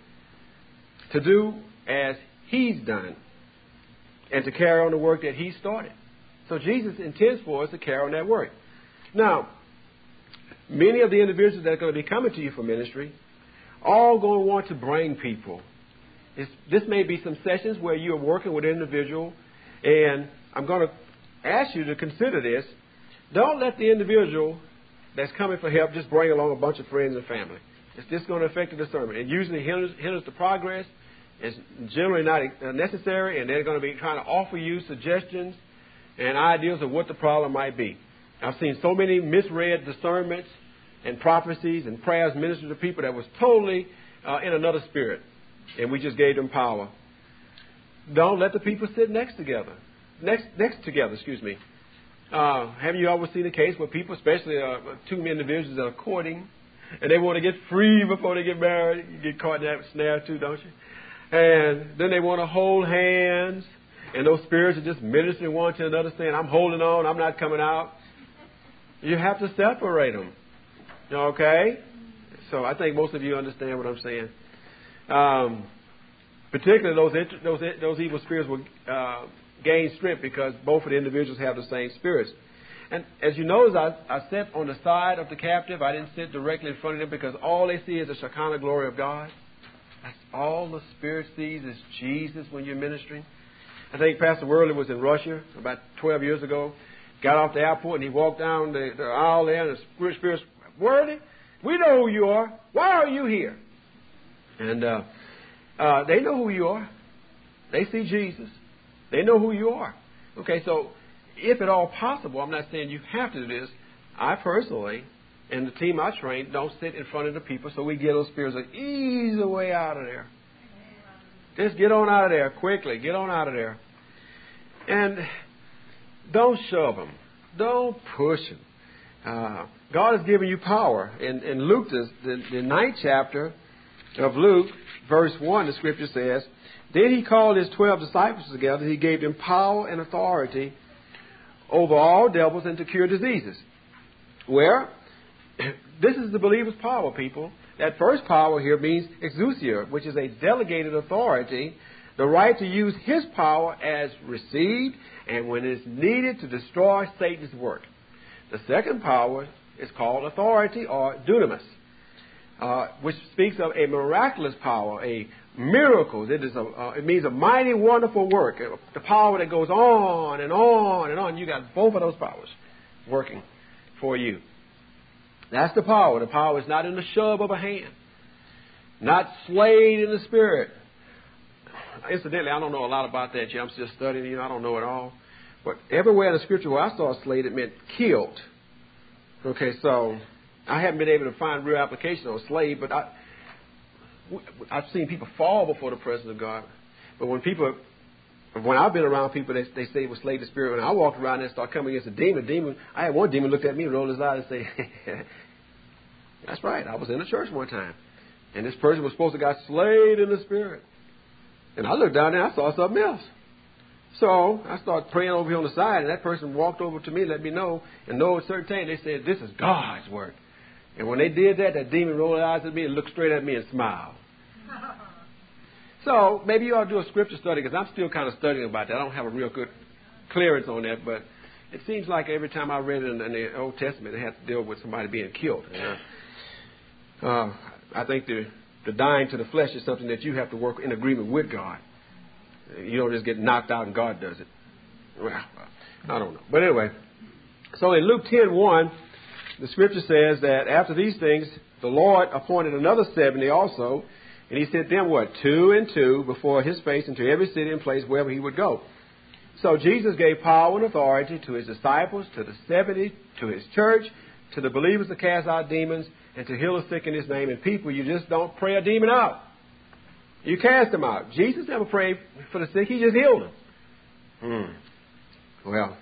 to do as he's done and to carry on the work that he started. So Jesus intends for us to carry on that work. Now, many of the individuals that are going to be coming to you for ministry are going to want to bring people. This may be some sessions where you're working with an individual, and I'm going to ask you to consider this. Don't let the individual that's coming for help just bring along a bunch of friends and family. It's just going to affect the discernment. It usually hinders the progress. It's generally not necessary, and they're going to be trying to offer you suggestions and ideas of what the problem might be. I've seen so many misread discernments and prophecies and prayers ministered to people that was totally in another spirit, and we just gave them power. Don't let the people sit next together. Have you ever seen a case where people, especially two individuals that are courting, and they want to get free before they get married? You get caught in that snare too, don't you? And then they want to hold hands, and those spirits are just ministering one to another, saying, I'm holding on, I'm not coming out. You have to separate them. Okay? So I think most of you understand what I'm saying. Particularly those evil spirits will gain strength because both of the individuals have the same spirits. And as you notice, I sat on the side of the captive. I didn't sit directly in front of them because all they see is the Shekinah glory of God. That's all the Spirit sees is Jesus when you're ministering. I think Pastor Worley was in Russia about 12 years ago. Got off the airport and he walked down the aisle there, and the Spirit, Worley, we know who you are. Why are you here? And they know who you are. They see Jesus. They know who you are. Okay, so if at all possible, I'm not saying you have to do this. I personally, and the team I train, don't sit in front of the people, so we get those spirits like, ease the way out of there. Just get on out of there quickly. Get on out of there. And don't shove them. Don't push them. God has given you power. In Luke, the 9th chapter of Luke, verse 1, the scripture says, then he called his 12 disciples together. He gave them power and authority over all devils and to cure diseases. Where? This is the believer's power, people. That first power here means exousia, which is a delegated authority, the right to use his power as received and when it's needed to destroy Satan's work. The second power is called authority or dunamis, which speaks of a miraculous power, a miracle. It means a mighty, wonderful work, the power that goes on and on and on. You got both of those powers working for you. That's the power. The power is not in the shove of a hand, not slayed in the spirit. Incidentally, I don't know a lot about that yet. I'm still studying. I don't know it all. But everywhere in the scripture where I saw slayed, it meant killed. Okay, so I haven't been able to find real application on slave, but I've seen people fall before the presence of God. But when I've been around people, they say it was slave to spirit. When I walked around and started coming against a demon, I had one demon look at me and roll his eyes and say, that's right, I was in a church one time. And this person was supposed to got slayed in the spirit. And I looked down there and I saw something else. So I started praying over here on the side, and that person walked over to me and let me know. And know at a certain time, they said, this is God's work. And when they did that, that demon rolled his eyes at me and looked straight at me and smiled. So maybe you ought to do a scripture study, because I'm still kind of studying about that. I don't have a real good clearance on that, but it seems like every time I read it in the Old Testament, it had to deal with somebody being killed. I think the dying to the flesh is something that you have to work in agreement with God. You don't just get knocked out and God does it. Well, I don't know. But anyway, so in Luke 10:1, the scripture says that after these things, the Lord appointed another 70 also, and he sent them, 2 and 2 before his face into every city and place wherever he would go. So Jesus gave power and authority to his disciples, to the 70, to his church, to the believers to cast out demons, and to heal the sick in his name. And people, you just don't pray a demon out. You cast them out. Jesus never prayed for the sick. He just healed them. Well,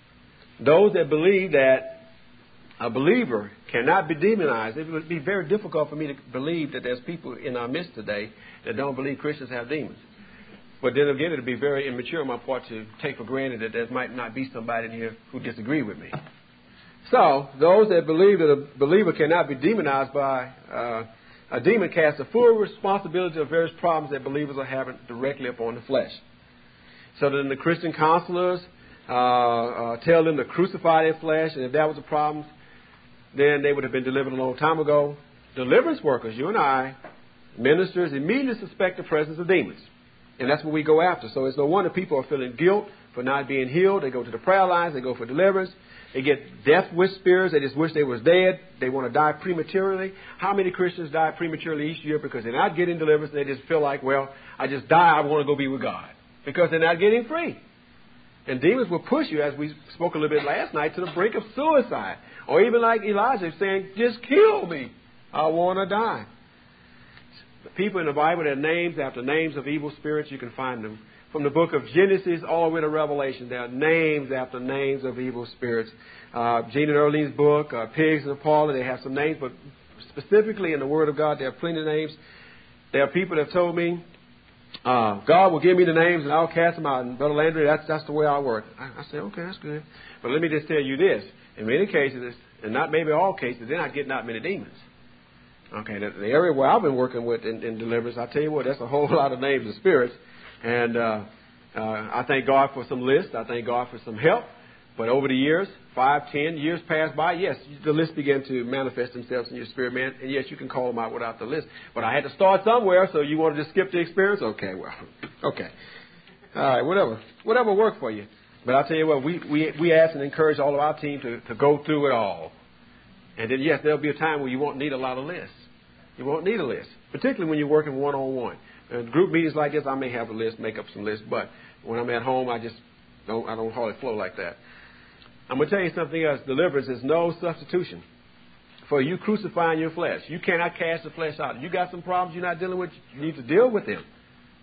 those that believe that a believer cannot be demonized, it would be very difficult for me to believe that there's people in our midst today that don't believe Christians have demons. But then again, it would be very immature on my part to take for granted that there might not be somebody in here who disagree with me. So, those that believe that a believer cannot be demonized by a demon cast the full responsibility of various problems that believers are having directly upon the flesh. So then the Christian counselors tell them to crucify their flesh, and if that was a problem, then they would have been delivered a long time ago. Deliverance workers, you and I, ministers, immediately suspect the presence of demons. And that's what we go after. So it's no wonder people are feeling guilt for not being healed. They go to the prayer lines. They go for deliverance. They get death wish spirits. They just wish they was dead. They want to die prematurely. How many Christians die prematurely each year because they're not getting deliverance? They just feel like, well, I just die. I want to go be with God. Because they're not getting free. And demons will push you, as we spoke a little bit last night, to the brink of suicide. Or even like Elijah saying, just kill me. I want to die. The people in the Bible, their names after names of evil spirits, you can find them. From the book of Genesis all the way to Revelation, there are names after names of evil spirits. Gene and Erlene's book, Pigs and Paula, they have some names, but specifically in the Word of God, there are plenty of names. There are people that have told me, God will give me the names and I'll cast them out. And Brother Landry, that's the way I work. I say, okay, that's good. But let me just tell you this. In many cases, and not maybe all cases, they're not getting out many demons. Okay, the area where I've been working with in deliverance, I tell you what, that's a whole lot of names of spirits. And I thank God for some lists. I thank God for some help. But over the years, 5, 10 years passed by, yes, the list began to manifest themselves in your spirit, man. And yes, you can call them out without the list. But I had to start somewhere, so you wanted to skip the experience? Okay, well, okay. All right, whatever worked for you. But I'll tell you what, we ask and encourage all of our team to go through it all. And then, yes, there'll be a time where you won't need a lot of lists. You won't need a list, particularly when you're working one-on-one. Group meetings like this, I may have a list, make up some lists, but when I'm at home, I don't hardly flow like that. I'm going to tell you something else. Deliverance is no substitution for you crucifying your flesh. You cannot cast the flesh out. If you got some problems you're not dealing with, you need to deal with them.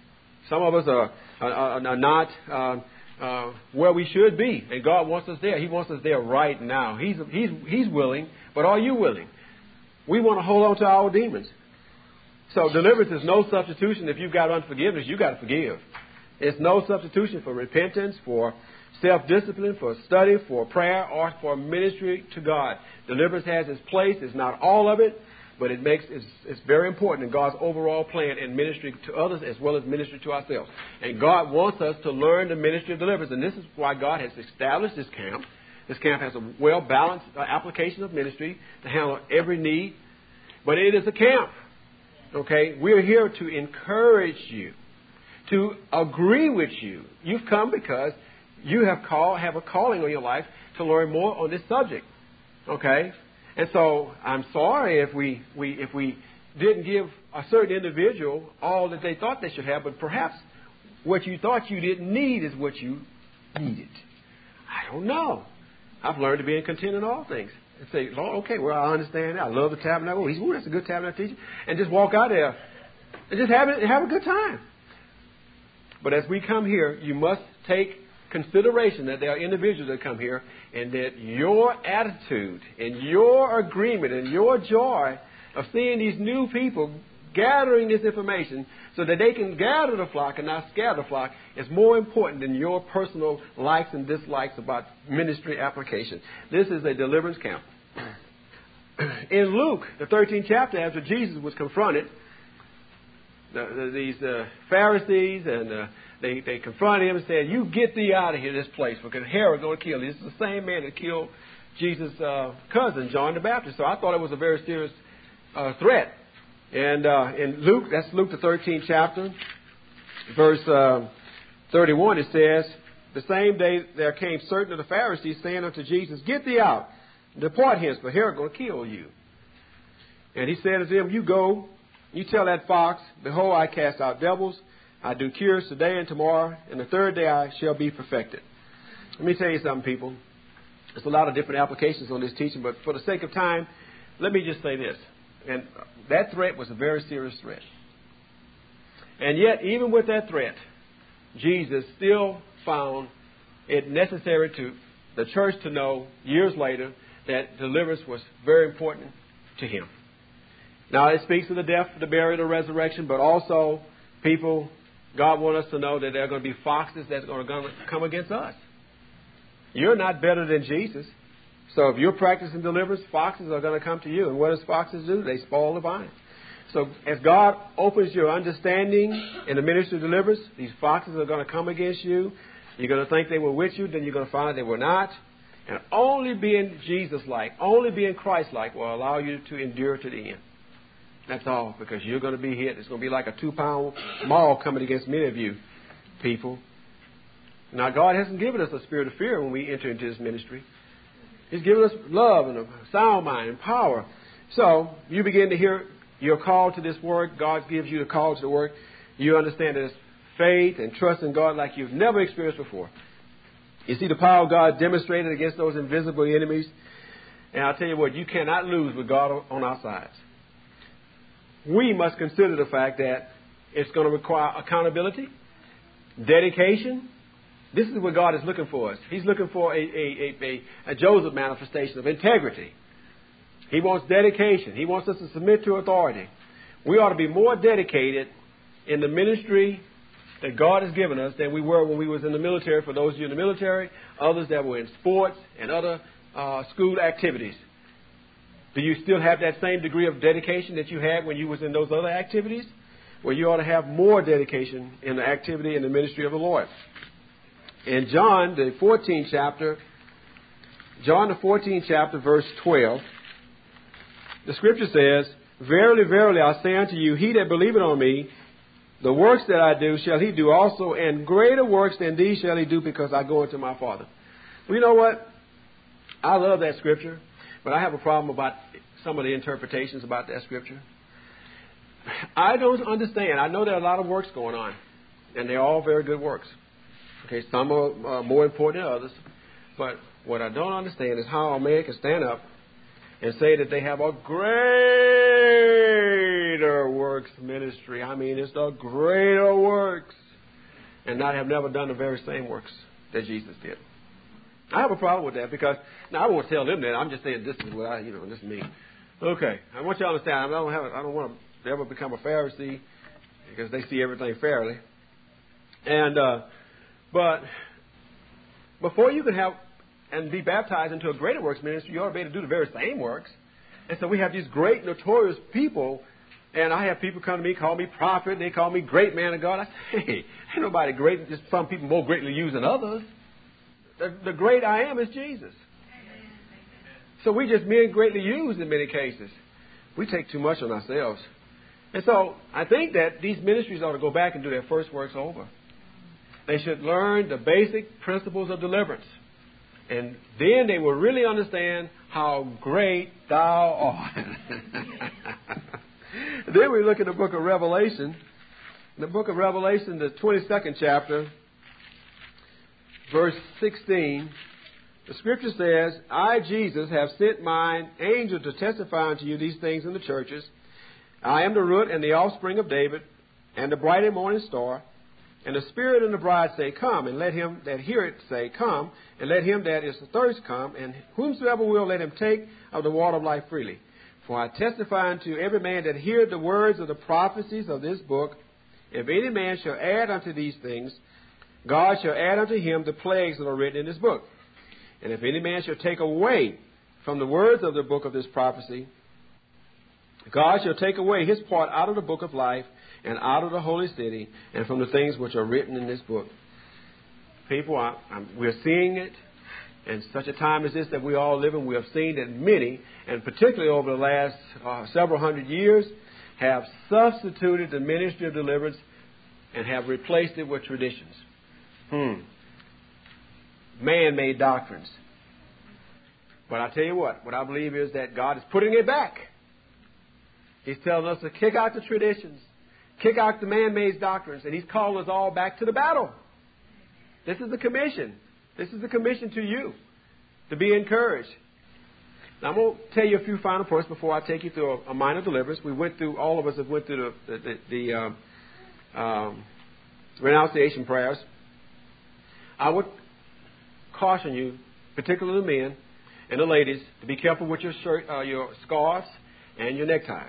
Some of us are not where we should be, and God wants us there. He wants us there right now. He's willing, but are you willing? We want to hold on to our demons. So deliverance is no substitution. If you've got unforgiveness, you've got to forgive. It's no substitution for repentance, for self-discipline, for study, for prayer, or for ministry to God. Deliverance has its place. It's not all of it, but it's very important in God's overall plan in ministry to others as well as ministry to ourselves. And God wants us to learn the ministry of deliverance. And this is why God has established this camp. This camp has a well-balanced application of ministry to handle every need. But it is a camp. Okay? We're here to encourage you, to agree with you. You've come because you have a calling on your life to learn more on this subject. Okay? And so I'm sorry if we didn't give a certain individual all that they thought they should have, but perhaps what you thought you didn't need is what you needed. I don't know. I've learned to be content in all things. And say, Lord, okay, well, I understand that. I love the tabernacle. That's a good tabernacle teacher. And just walk out there and just have a good time. But as we come here, you must take consideration that there are individuals that come here and that your attitude and your agreement and your joy of seeing these new people gathering this information so that they can gather the flock and not scatter the flock is more important than your personal likes and dislikes about ministry application. This is a deliverance camp. In Luke, the 13th chapter, after Jesus was confronted, these Pharisees and they confronted him and said, "You get thee out of here, this place, because Herod going to kill you." This is the same man that killed Jesus' cousin, John the Baptist. So I thought it was a very serious threat. And in Luke, that's Luke the 13th chapter, verse 31, it says, "The same day there came certain of the Pharisees, saying unto Jesus, Get thee out, and depart hence, for Herod going to kill you. And he said unto them, You go, you tell that fox, Behold, I cast out devils, I do cures today and tomorrow, and the third day I shall be perfected." Let me tell you something, people. There's a lot of different applications on this teaching, but for the sake of time, let me just say this. And that threat was a very serious threat. And yet, even with that threat, Jesus still found it necessary to the church to know years later that deliverance was very important to him. Now, it speaks of the death, the burial, the resurrection, but also people, God wants us to know that there are going to be foxes that are going to come against us. You're not better than Jesus. So if you're practicing deliverance, foxes are going to come to you. And what does foxes do? They spoil the vine. So as God opens your understanding in the ministry of deliverance, these foxes are going to come against you. You're going to think they were with you, then you're going to find out they were not. And only being Jesus-like, only being Christ-like will allow you to endure to the end. That's all, because you're going to be hit. It's going to be like a 2-pound maul coming against many of you people. Now, God hasn't given us a spirit of fear when we enter into His ministry. He's given us love and a sound mind and power. So you begin to hear your call to this work. God gives you the call to the work. You understand that it's faith and trust in God like you've never experienced before. You see the power of God demonstrated against those invisible enemies. And I'll tell you what, you cannot lose with God on our sides. We must consider the fact that it's going to require accountability, dedication. This is what God is looking for us. He's looking for a Joseph manifestation of integrity. He wants dedication. He wants us to submit to authority. We ought to be more dedicated in the ministry that God has given us than we were when we was in the military. For those of you in the military, others that were in sports and other school activities. Do you still have that same degree of dedication that you had when you was in those other activities? Well, you ought to have more dedication in the activity and the ministry of the Lord. In John, the 14th chapter, verse 12, the scripture says, Verily, verily, I say unto you, he that believeth on me, the works that I do shall he do also, and greater works than these shall he do, because I go unto my Father. Well, you know what? I love that scripture, but I have a problem about some of the interpretations about that scripture. I don't understand. I know there are a lot of works going on, and they're all very good works. Okay, some are more important than others. But what I don't understand is how a man can stand up and say that they have a greater works ministry. I mean, it's the greater works. and not have never done the very same works that Jesus did. I have a problem with that because, now I won't tell them that. I'm just saying this is what this is me. Okay, I want you to understand, I don't want to ever become a Pharisee because they see everything fairly. And, but before you can have and be baptized into a greater works ministry, you ought to be able to do the very same works. And so we have these great, notorious people, and I have people come to me, call me prophet, they call me great man of God. I say, hey, ain't nobody great, just some people more greatly used than others. The great I am is Jesus. So we just men greatly used in many cases. We take too much on ourselves. And so I think that these ministries ought to go back and do their first works over. They should learn the basic principles of deliverance. And then they will really understand how great thou art. Then we look at the book of Revelation. In the book of Revelation, the 22nd chapter, verse 16, the scripture says, I, Jesus, have sent mine angel to testify unto you these things in the churches. I am the root and the offspring of David, and the bright and morning star. And the Spirit and the bride say, come, and let him that heareth say, come, and let him that is athirst come, and whomsoever will, let him take of the water of life freely. For I testify unto every man that heareth the words of the prophecies of this book, if any man shall add unto these things, God shall add unto him the plagues that are written in this book. And if any man shall take away from the words of the book of this prophecy, God shall take away his part out of the book of life and out of the holy city and from the things which are written in this book. People, we're seeing it in such a time as this that we all live in. We have seen that many, and particularly over the last several hundred years, have substituted the ministry of deliverance and have replaced it with traditions. Man-made doctrines. But I tell you what I believe is that God is putting it back. He's telling us to kick out the traditions, kick out the man-made doctrines, and He's calling us all back to the battle. This is the commission. This is the commission to you, to be encouraged. Now, I'm going to tell you a few final points before I take you through a minor deliverance. All of us have went through the renunciation prayers. I would caution you, particularly the men and the ladies, to be careful with your scarves and your neckties.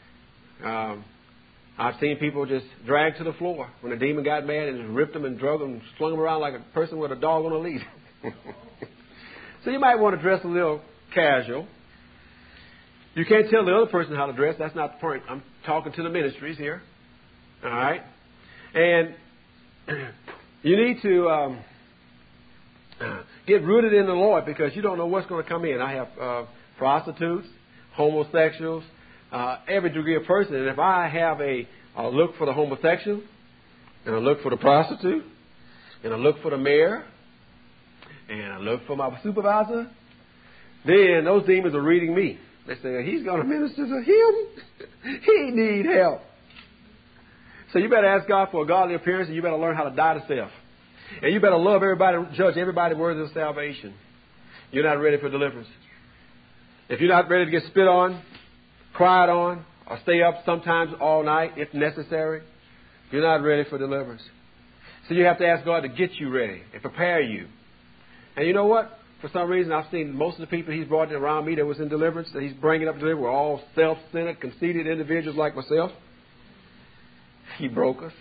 I've seen people just dragged to the floor when a demon got mad and just ripped them and drug them and slung them around like a person with a dog on a leash. So you might want to dress a little casual. You can't tell the other person how to dress. That's not the point. I'm talking to the ministries here. All right? And you need to get rooted in the Lord because you don't know what's going to come in. I have prostitutes, homosexuals, every degree of person. And if I have a look for the homosexual, and a look for the prostitute, and a look for the mayor, and a look for my supervisor, then those demons are reading me. They say, he's going to minister to him. He need help. So you better ask God for a godly appearance, and you better learn how to die to self. And you better love everybody, judge everybody worthy of salvation. You're not ready for deliverance. If you're not ready to get spit on, cried on, or stay up sometimes all night if necessary, you're not ready for deliverance. So you have to ask God to get you ready and prepare you. And you know what? For some reason, I've seen most of the people He's brought around me that was in deliverance, that He's bringing up deliverance, were all self-centered, conceited individuals like myself. He broke us.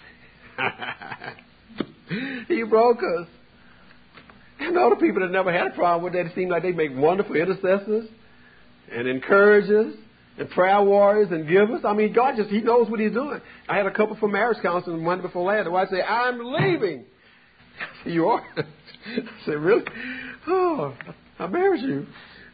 He broke us. And all the people that never had a problem with that, it seemed like they make wonderful intercessors and encouragers and prayer warriors and givers. I mean, God He knows what He's doing. I had a couple from marriage counseling Monday before last. The wife said, I'm leaving. I said, you are? I said, really? Oh, I married you.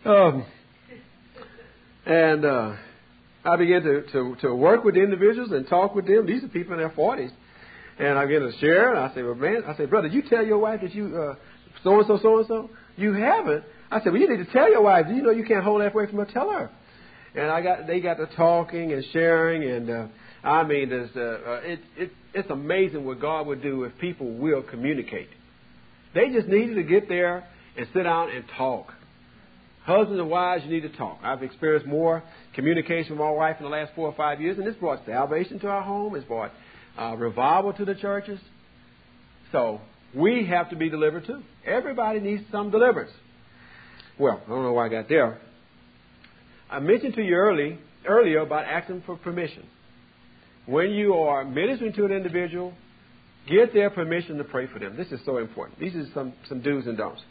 And I began to work with individuals and talk with them. These are people in their 40s. And I began to share. And I said, well, man, brother, you tell your wife that you so-and-so, so-and-so? You haven't? I said, well, you need to tell your wife. Do you know you can't hold that away from her? Tell her. And they got to talking and sharing. And I mean, it's amazing what God would do if people will communicate. They just needed to get there and sit down and talk. Husbands and wives, you need to talk. I've experienced more communication with my wife in the last 4 or 5 years, and it's brought salvation to our home. It's brought revival to the churches. So we have to be delivered too. Everybody needs some deliverance. Well, I don't know why I got there. I mentioned to you earlier about asking for permission. When you are ministering to an individual, get their permission to pray for them. This is so important. These are some do's and don'ts.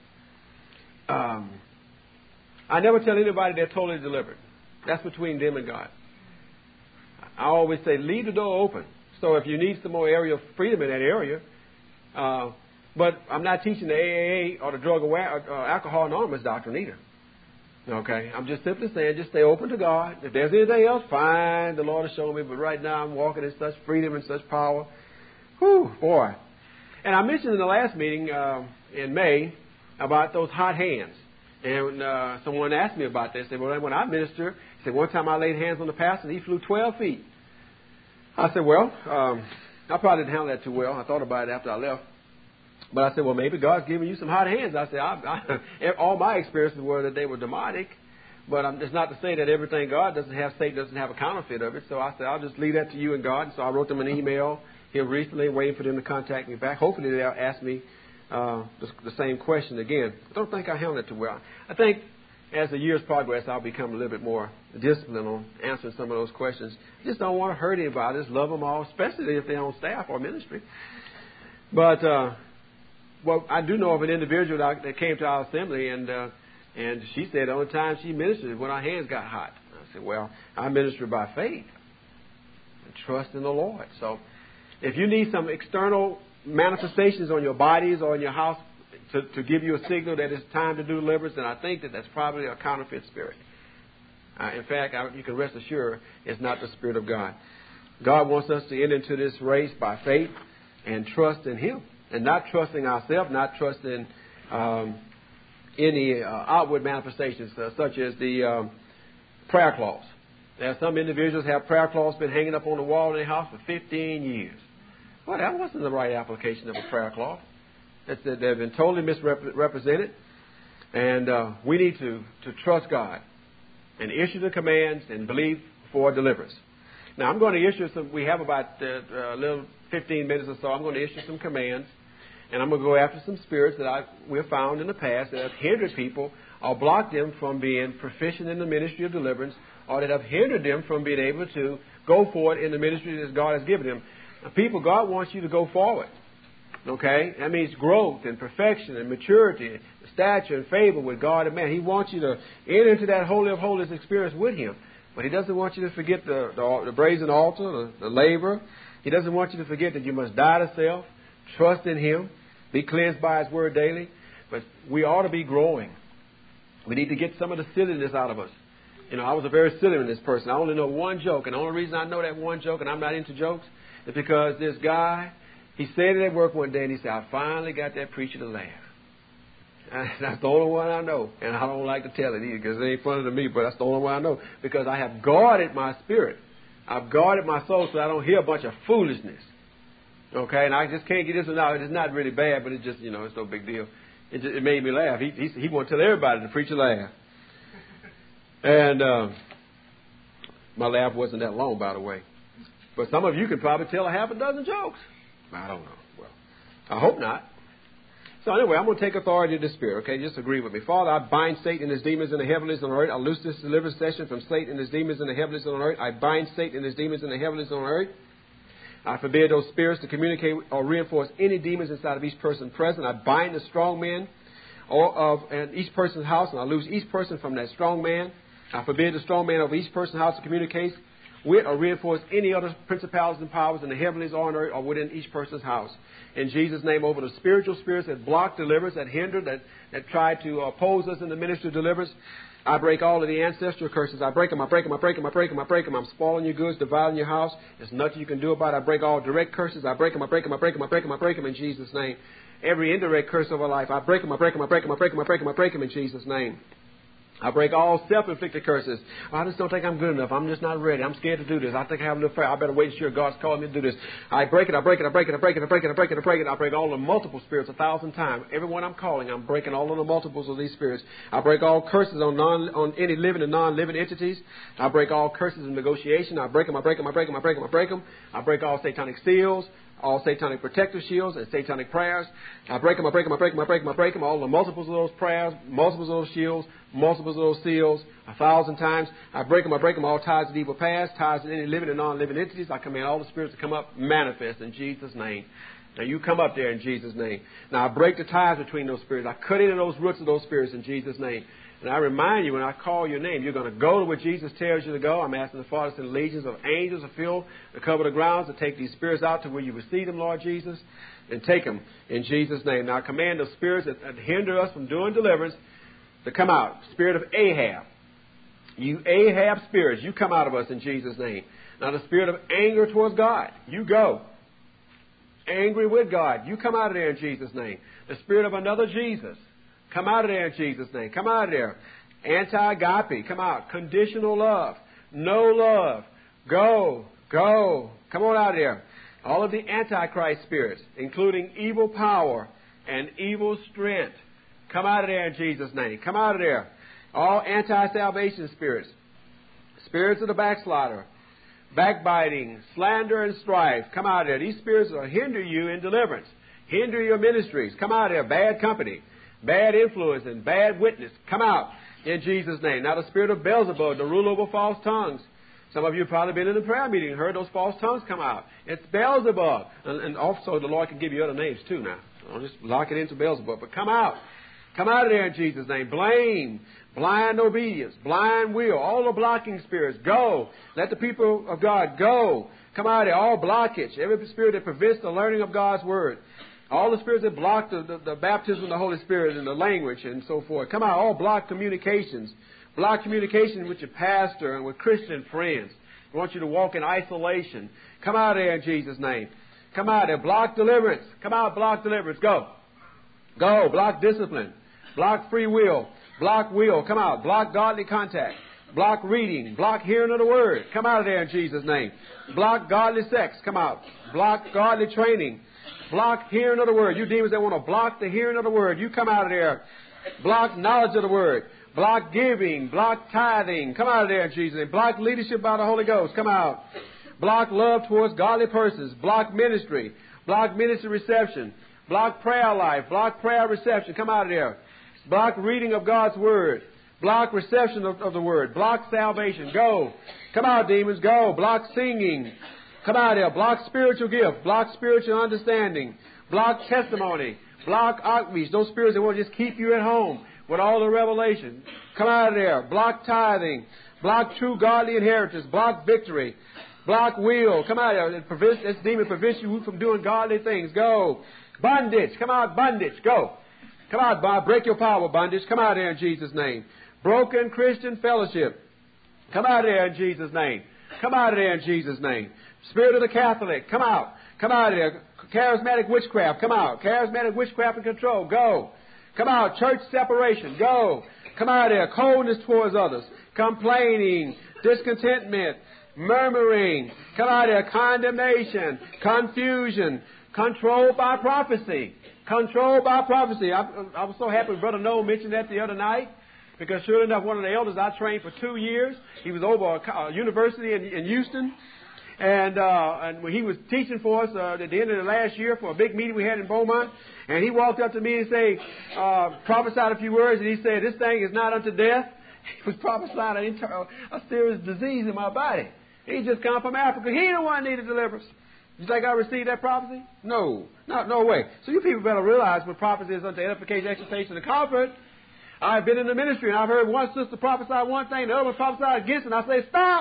I never tell anybody they're totally delivered. That's between them and God. I always say, leave the door open. So if you need some more area of freedom in that area, but I'm not teaching the AAA or the Drug or Alcohol Anonymous doctrine either. Okay? I'm just simply saying, just stay open to God. If there's anything else, fine, the Lord will show me. But right now I'm walking in such freedom and such power. Whew, boy. And I mentioned in the last meeting in May about those hot hands. And someone asked me about this. They said, well, when I minister, he said, one time I laid hands on the pastor and he flew 12 feet. I said, well, I probably didn't handle that too well. I thought about it after I left. But I said, well, maybe God's giving you some hot hands. I said, all my experiences were that they were demonic. But it's not to say that everything God doesn't have, Satan doesn't have a counterfeit of it. So I said, I'll just leave that to you and God. And so I wrote them an email here recently, waiting for them to contact me back. Hopefully they'll ask me the same question again. I don't think I handled it too well. I think as the years progress, I'll become a little bit more disciplined on answering some of those questions. I just don't want to hurt anybody. I just love them all, especially if they're on staff or ministry. But well, I do know of an individual that came to our assembly, and she said the only time she ministered is when her hands got hot. I said, well, I minister by faith and trust in the Lord. So if you need some external manifestations on your bodies or in your house to give you a signal that it's time to do deliverance, then I think that's probably a counterfeit spirit. In fact, you can rest assured it's not the Spirit of God. God wants us to enter into this race by faith and trust in Him, and not trusting ourselves, not trusting any outward manifestations such as the prayer clause. There are some individuals have prayer clause been hanging up on the wall in their house for 15 years. Well, that wasn't the right application of a prayer clause. They've been totally misrepresented, and we need to trust God and issue the commands and believe for deliverance. Now, I'm going to issue some. We have about a little 15 minutes or so. I'm going to issue some commands, and I'm going to go after some spirits that we've found in the past that have hindered people or blocked them from being proficient in the ministry of deliverance, or that have hindered them from being able to go forward in the ministry that God has given them. Now, people, God wants you to go forward. Okay? That means growth and perfection and maturity, stature and favor with God and man. He wants you to enter into that Holy of Holies experience with Him. But He doesn't want you to forget the brazen altar, the labor. He doesn't want you to forget that you must die to self, trust in Him, be cleansed by His Word daily. But we ought to be growing. We need to get some of the silliness out of us. You know, I was a very silliness person. I only know one joke, and the only reason I know that one joke, and I'm not into jokes, is because this guy, he said it at work one day, and he said, I finally got that preacher to laugh. And that's the only one I know. And I don't like to tell it either because it ain't funny to me, but that's the only one I know. Because I have guarded my spirit. I've guarded my soul so I don't hear a bunch of foolishness. Okay? And I just can't get this one out. It's not really bad, but it's just, it's no big deal. It made me laugh. He wanted to tell everybody the preacher laugh. And my laugh wasn't that long, by the way. But some of you could probably tell a half a dozen jokes. I don't know. Well, I hope not. So anyway, I'm going to take authority of the Spirit, okay? Just agree with me. Father, I bind Satan and his demons in the heavens and on earth. I loose this deliverance session from Satan and his demons in the heavens and on earth. I bind Satan and his demons in the heavens and on earth. I forbid those spirits to communicate or reinforce any demons inside of each person present. I bind the strong man in each person's house, and I loose each person from that strong man. I forbid the strong man of each person's house to communicate with or reinforce any other principalities and powers in the heavens or on earth or within each person's house. In Jesus' name, over the spiritual spirits that block deliverance, that hinder, that try to oppose us in the ministry of deliverance, I break all of the ancestral curses. I break them, I break them, I break them, I break them, I break them. I'm spoiling your goods, dividing your house. There's nothing you can do about it. I break all direct curses. I break them, I break them, I break them, I break them, I break them in Jesus' name. Every indirect curse of our life, I break them, I break them, I break them, I break them, I break them, I break them in Jesus' name. I break all self-inflicted curses. I just don't think I'm good enough. I'm just not ready. I'm scared to do this. I think I have a little fear. I better wait until God's calling me to do this. I break it, I break it, I break it, I break it, I break it, I break it, I break it. I break all the multiple spirits 1,000 times. Everyone I'm calling, I'm breaking all of the multiples of these spirits. I break all curses on any living and non-living entities. I break all curses of negotiation. I break them, I break them, I break them, I break them, I break them. I break all satanic seals. all satanic protective shields and satanic prayers. I break them, I break them, I break them, I break them, I break them. All the multiples of those prayers, multiples of those shields, multiples of those seals, 1,000 times. I break them, all ties of evil past, ties of any living and non-living entities. I command all the spirits to come up, manifest in Jesus' name. Now you come up there in Jesus' name. Now I break the ties between those spirits. I cut into those roots of those spirits in Jesus' name. And I remind you, when I call your name, you're going to go to where Jesus tells you to go. I'm asking the Father to send legions of angels to fill to cover the grounds, to take these spirits out to where you receive them, Lord Jesus, and take them in Jesus' name. Now I command the spirits that hinder us from doing deliverance to come out. Spirit of Ahab. You Ahab spirits, you come out of us in Jesus' name. Now the spirit of anger towards God, you go. Angry with God, you come out of there in Jesus' name. The spirit of another Jesus, come out of there in Jesus' name. Come out of there. Anti-agape. Come out. Conditional love. No love. Go. Go. Come on out of there. All of the Antichrist spirits, including evil power and evil strength, come out of there in Jesus' name. Come out of there. All anti-salvation spirits. Spirits of the backslider. Backbiting. Slander and strife. Come out of there. These spirits will hinder you in deliverance. Hinder your ministries. Come out of there. Bad company. Bad influence and bad witness, come out in Jesus' name. Now the spirit of Beelzebub, the rule over false tongues. Some of you have probably been in the prayer meeting and heard those false tongues come out. It's Beelzebub. And also the Lord can give you other names too now. Don't just lock it into Beelzebub. But come out. Come out of there in Jesus' name. Blame, blind obedience, blind will, all the blocking spirits, go. Let the people of God go. Come out of there. All blockage, every spirit that prevents the learning of God's Word. All the spirits that block the baptism of the Holy Spirit and the language and so forth. Come out. All block communications. Block communication with your pastor and with Christian friends. I want you to walk in isolation. Come out of there in Jesus' name. Come out of there. Block deliverance. Come out. Block deliverance. Go. Go. Block discipline. Block free will. Block will. Come out. Block godly contact. Block reading. Block hearing of the Word. Come out of there in Jesus' name. Block godly sex. Come out. Block godly training. Block hearing of the Word. You demons that want to block the hearing of the Word, you come out of there. Block knowledge of the Word. Block giving. Block tithing. Come out of there in Jesus' name. Block leadership by the Holy Ghost. Come out. Block love towards godly persons. Block ministry. Block ministry reception. Block prayer life. Block prayer reception. Come out of there. Block reading of God's Word. Block reception of the Word. Block salvation. Go. Come out, demons. Go. Block singing. Come out there. Block spiritual gift. Block spiritual understanding. Block testimony. Block outreach. Those spirits that want to just keep you at home with all the revelation. Come out of there. Block tithing. Block true godly inheritance. Block victory. Block will. Come out of there. This demon prevents you from doing godly things. Go. Bondage. Come out. Bondage. Go. Come out, Bob. Break your power, bondage. Come out there in Jesus' name. Broken Christian fellowship. Come out of there in Jesus' name. Come out of there in Jesus' name. Spirit of the Catholic, come out. Come out of there. Charismatic witchcraft, come out. Charismatic witchcraft and control, go. Come out. Church separation, go. Come out of there. Coldness towards others. Complaining. Discontentment. Murmuring. Come out of there. Condemnation. Confusion. Controlled by prophecy. Controlled by prophecy. I was so happy Brother Noel mentioned that the other night. Because sure enough, one of the elders I trained for 2 years, he was over a university in Houston. And when he was teaching for us at the end of the last year for a big meeting we had in Beaumont, and he walked up to me and said, prophesied a few words, and he said, "This thing is not unto death." He was prophesying a serious disease in my body. He just come from Africa. He the one needed deliverance. You think I received that prophecy? No way. So you people better realize what prophecy is unto edification, exhortation, and comfort. I've been in the ministry, and I've heard one sister prophesy one thing, the other one prophesy against it, and I say, "Stop!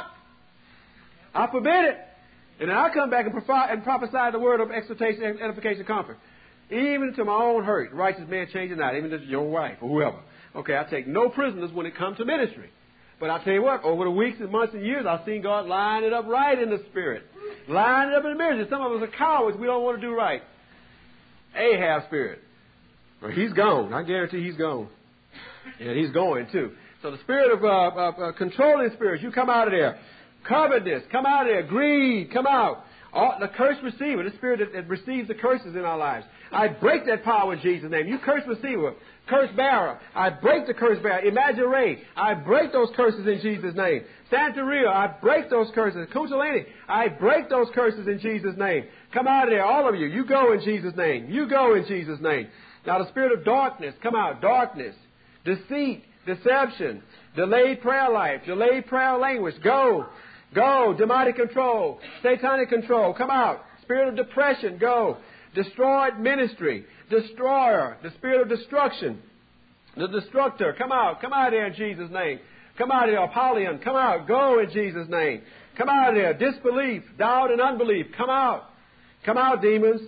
I forbid it." And then I come back and prophesy the word of exhortation, edification, comfort. Even to my own hurt, righteous man changes not, even to your wife or whoever. Okay, I take no prisoners when it comes to ministry. But I tell you what, over the weeks and months and years, I've seen God line it up right in the spirit. Line it up in the ministry. Some of us are cowards. We don't want to do right. Ahab spirit. Well, he's gone. I guarantee he's gone. And he's going too. So the spirit of controlling spirits, you come out of there. Covetousness, come out of there. Greed, come out. The curse receiver, the spirit that receives the curses in our lives. I break that power in Jesus' name. You curse receiver, curse bearer, I break the curse bearer. Imagine Ray, I break those curses in Jesus' name. Santeria, I break those curses. Kuchalani, I break those curses in Jesus' name. Come out of there, all of you. You go in Jesus' name. You go in Jesus' name. Now the spirit of darkness, come out. Darkness, deceit, deception, delayed prayer life, delayed prayer language. Go. Go. Demonic control, satanic control. Come out. Spirit of depression. Go. Destroyed ministry. Destroyer. The spirit of destruction. The destructor. Come out. Come out of there in Jesus' name. Come out of there. Apollyon. Come out. Go in Jesus' name. Come out of there. Disbelief, doubt, and unbelief. Come out. Come out, demons.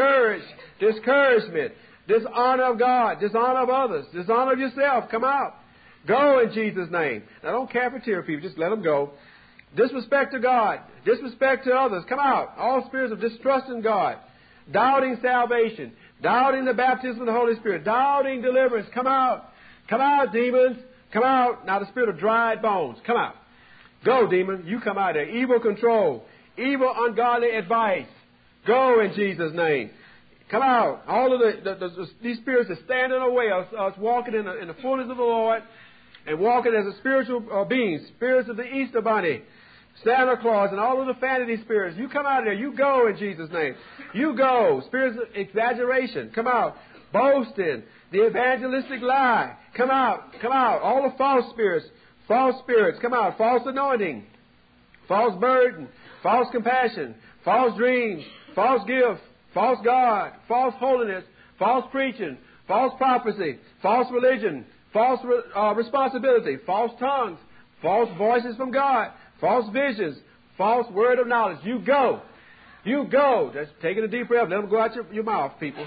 Discouragement. Dishonor of God. Dishonor of others. Dishonor of yourself. Come out. Go in Jesus' name. Now don't cafeteria people. Just let them go. Disrespect to God. Disrespect to others. Come out. All spirits of distrust in God. Doubting salvation. Doubting the baptism of the Holy Spirit. Doubting deliverance. Come out. Come out, demons. Come out. Now the spirit of dried bones. Come out. Go, demon. You come out there. Evil control. Evil, ungodly advice. Go in Jesus' name. Come out. All of these spirits that stand in the way of us walking in the fullness of the Lord and walking as a spiritual beings. Spirits of the Easter Bunny, Santa Claus, and all of the vanity spirits. You come out of there. You go in Jesus' name. You go. Spirits of exaggeration. Come out. Boasting. The evangelistic lie. Come out. Come out. All the false spirits. False spirits. Come out. False anointing. False burden. False compassion. False dreams. False gift. False God. False holiness. False preaching. False prophecy. False religion. False responsibility. False tongues. False voices from God. False visions. False word of knowledge. You go. You go. Just taking a deep breath. Let them go out your mouth, people.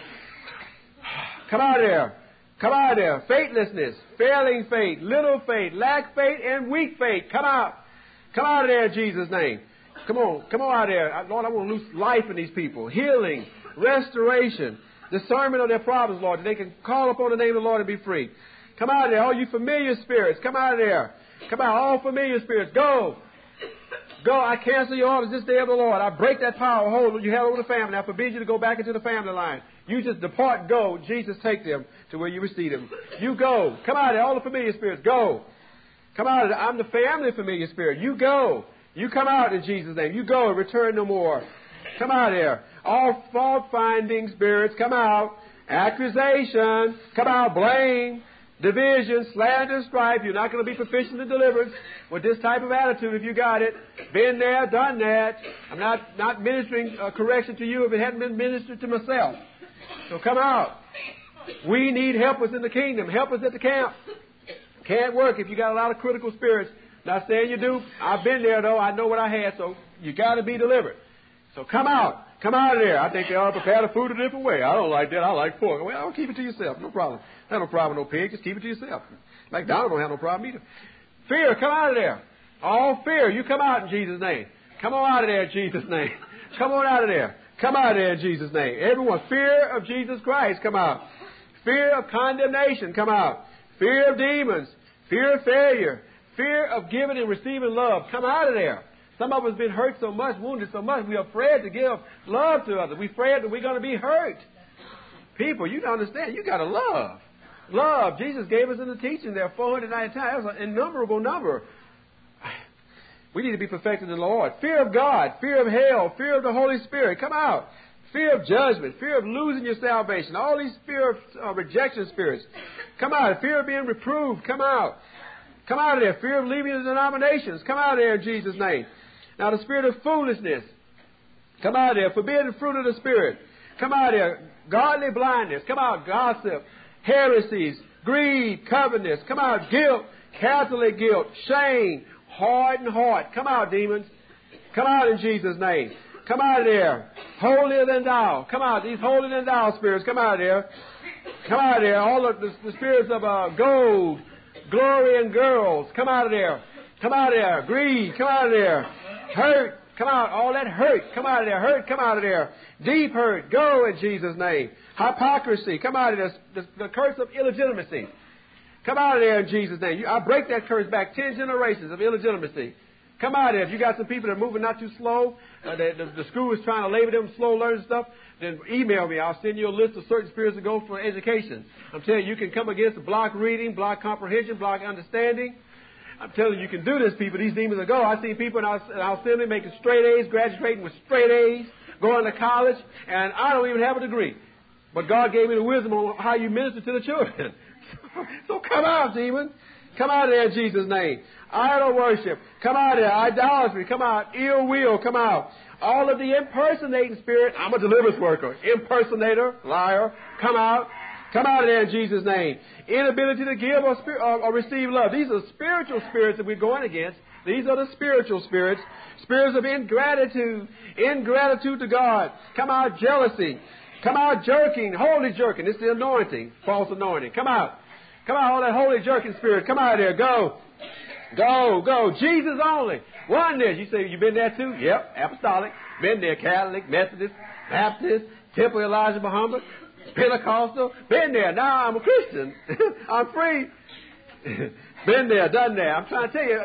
Come out of there. Come out of there. Faithlessness. Failing faith. Little faith. Lack faith and weak faith. Come out. Come out of there in Jesus' name. Come on. Come on out of there. Lord, I want to loose life in these people. Healing. Restoration. Discernment of their problems, Lord, that they can call upon the name of the Lord and be free. Come out of there. All you familiar spirits. Come out of there. Come out. All familiar spirits. Go. Go. I cancel your orders this day of the Lord. I break that power hold you have over the family. I forbid you to go back into the family line. You just depart, go. Jesus, take them to where you receive them. You go. Come out of there. All the familiar spirits. Go. Come out of there. I'm the family familiar spirit. You go. You come out in Jesus' name. You go and return no more. Come out of there. All fault-finding spirits, come out. Accusation, come out. Blame, division, slander, strife. You're not going to be proficient in deliverance with this type of attitude if you got it. Been there, done that. I'm not ministering correction to you if it hadn't been ministered to myself. So come out. We need helpers in the kingdom, helpers at the camp. Can't work if you got a lot of critical spirits. Not saying you do. I've been there, though. I know what I had, so you got to be delivered. So come out. Come out of there. I think they ought to prepare the food a different way. I don't like that. I like pork. Well, I'll keep it to yourself. No problem. I have no problem with no pig. Just keep it to yourself. McDonald don't have no problem either. Fear, come out of there. All fear, you come out in Jesus' name. Come on out of there in Jesus' name. Come on out of there. Come out of there in Jesus' name. Everyone, fear of Jesus Christ, come out. Fear of condemnation, come out. Fear of demons. Fear of failure. Fear of giving and receiving love, come out of there. Some of us have been hurt so much, wounded so much, we're afraid to give love to others. We're afraid that we're going to be hurt. People, you don't understand. You got to love. Love. Jesus gave us in the teaching there 490 times. That's an innumerable number. We need to be perfected in the Lord. Fear of God, fear of hell, fear of the Holy Spirit. Come out. Fear of judgment, fear of losing your salvation. All these fear of rejection spirits. Come out. Fear of being reproved. Come out. Come out of there. Fear of leaving the denominations. Come out of there in Jesus' name. Now the spirit of foolishness. Come out of there. Forbidden fruit of the Spirit. Come out of there. Godly blindness. Come out. Gossip. Heresies. Greed. Covetousness. Come out. Guilt. Catholic guilt. Shame. Hardened heart. Come out, demons. Come out in Jesus' name. Come out of there. Holier than thou. Come out. These holier than thou spirits. Come out of there. Come out of there. All of the spirits of gold. Glory and girls, come out of there. Come out of there. Greed, come out of there. Hurt, come out. All that hurt, come out of there. Hurt, come out of there. Deep hurt, go in Jesus' name. Hypocrisy, come out of there. The curse of illegitimacy. Come out of there in Jesus' name. I break that curse back 10 generations of illegitimacy. Come out of there. If you got some people that are moving not too slow, the school is trying to label them slow learning stuff, then email me. I'll send you a list of certain spirits to go for education. I'm telling you, you can come against block reading, block comprehension, block understanding. I'm telling you, you can do this, people. These demons will go. I've seen people in our assembly making straight A's, graduating with straight A's, going to college, and I don't even have a degree. But God gave me the wisdom on how you minister to the children. So come out, demon. Come out of there in Jesus' name. Idol worship. Come out of there. Idolatry. Come out. Ill will. Come out. All of the impersonating spirit. I'm a deliverance worker. Impersonator. Liar. Come out. Come out of there in Jesus' name. Inability to give or receive love. These are spiritual spirits that we're going against. These are the spiritual spirits. Spirits of ingratitude. Ingratitude to God. Come out. Jealousy. Come out. Jerking. Holy jerking. It's the anointing. False anointing. Come out. Come out, all that holy jerking spirit. Come out of there. Go. Go, go. Jesus only. Oneness. You say, you been there too? Yep. Apostolic. Been there. Catholic, Methodist, Baptist, Temple Elijah Muhammad, Pentecostal. Been there. Now I'm a Christian. I'm free. Been there, done there. I'm trying to tell you,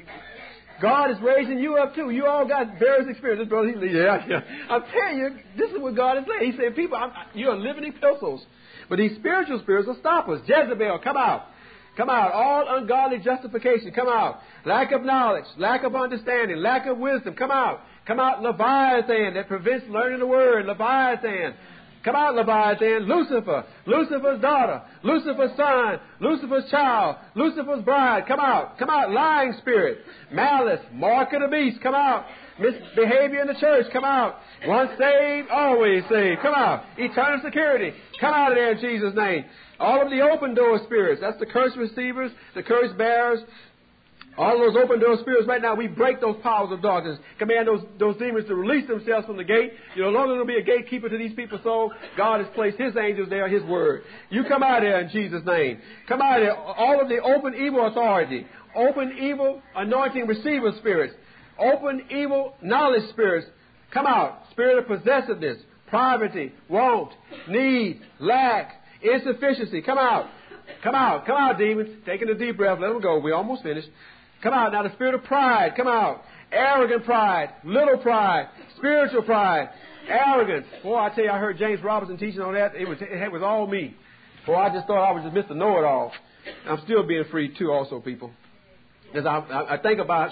God is raising you up too. You all got various experiences, brother. Yeah. I'm telling you, this is what God is saying. He said, people, you're living epistles. But these spiritual spirits will stop us. Jezebel, come out. Come out. All ungodly justification, come out. Lack of knowledge, lack of understanding, lack of wisdom, come out. Come out, Leviathan, that prevents learning the word. Leviathan. Come out, Leviathan. Lucifer, Lucifer's daughter, Lucifer's son, Lucifer's child, Lucifer's bride. Come out. Come out, lying spirit. Malice, mark of the beast. Come out. Misbehavior in the church. Come out. Once saved, always saved. Come out. Eternal security. Come out of there in Jesus' name. All of the open door spirits. That's the curse receivers, the curse bearers. All those open door spirits right now, we break those powers of darkness. Command those demons to release themselves from the gate. You're no longer going to be a gatekeeper to these people's soul. God has placed His angels there, His word. You come out of there in Jesus' name. Come out of there. All of the open evil authority, open evil anointing receiver spirits, open evil knowledge spirits. Come out. Spirit of possessiveness, poverty, want, need, lack, insufficiency. Come out. Come out. Come out, demons. Taking a deep breath. Let them go. We're almost finished. Come out. Now the spirit of pride. Come out. Arrogant pride. Little pride. Spiritual pride. Arrogance. Boy, I tell you, I heard James Robinson teaching on that. It was all me. Boy, I just thought I was just Mr. Know-it-all. I'm still being free too also, people. Because I think about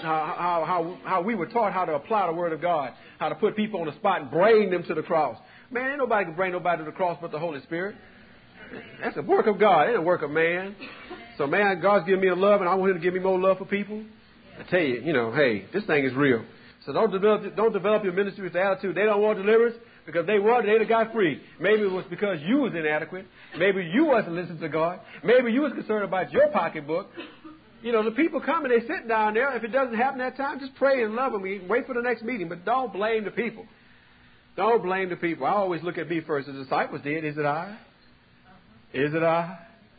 how we were taught how to apply the Word of God, how to put people on the spot and bring them to the cross. Man, ain't nobody can bring nobody to the cross but the Holy Spirit. That's a work of God. It ain't a work of man. So, man, God's giving me a love, and I want Him to give me more love for people. I tell you, hey, this thing is real. So don't develop your ministry with the attitude they don't want deliverance because they wanted, they'd have got free. Maybe it was because you was inadequate. Maybe you wasn't listening to God. Maybe you was concerned about your pocketbook. The people come and they sit down there. If it doesn't happen that time, just pray and love them. Wait for the next meeting, but don't blame the people. Don't blame the people. I always look at me first. The disciples did. Is it I? Is it I?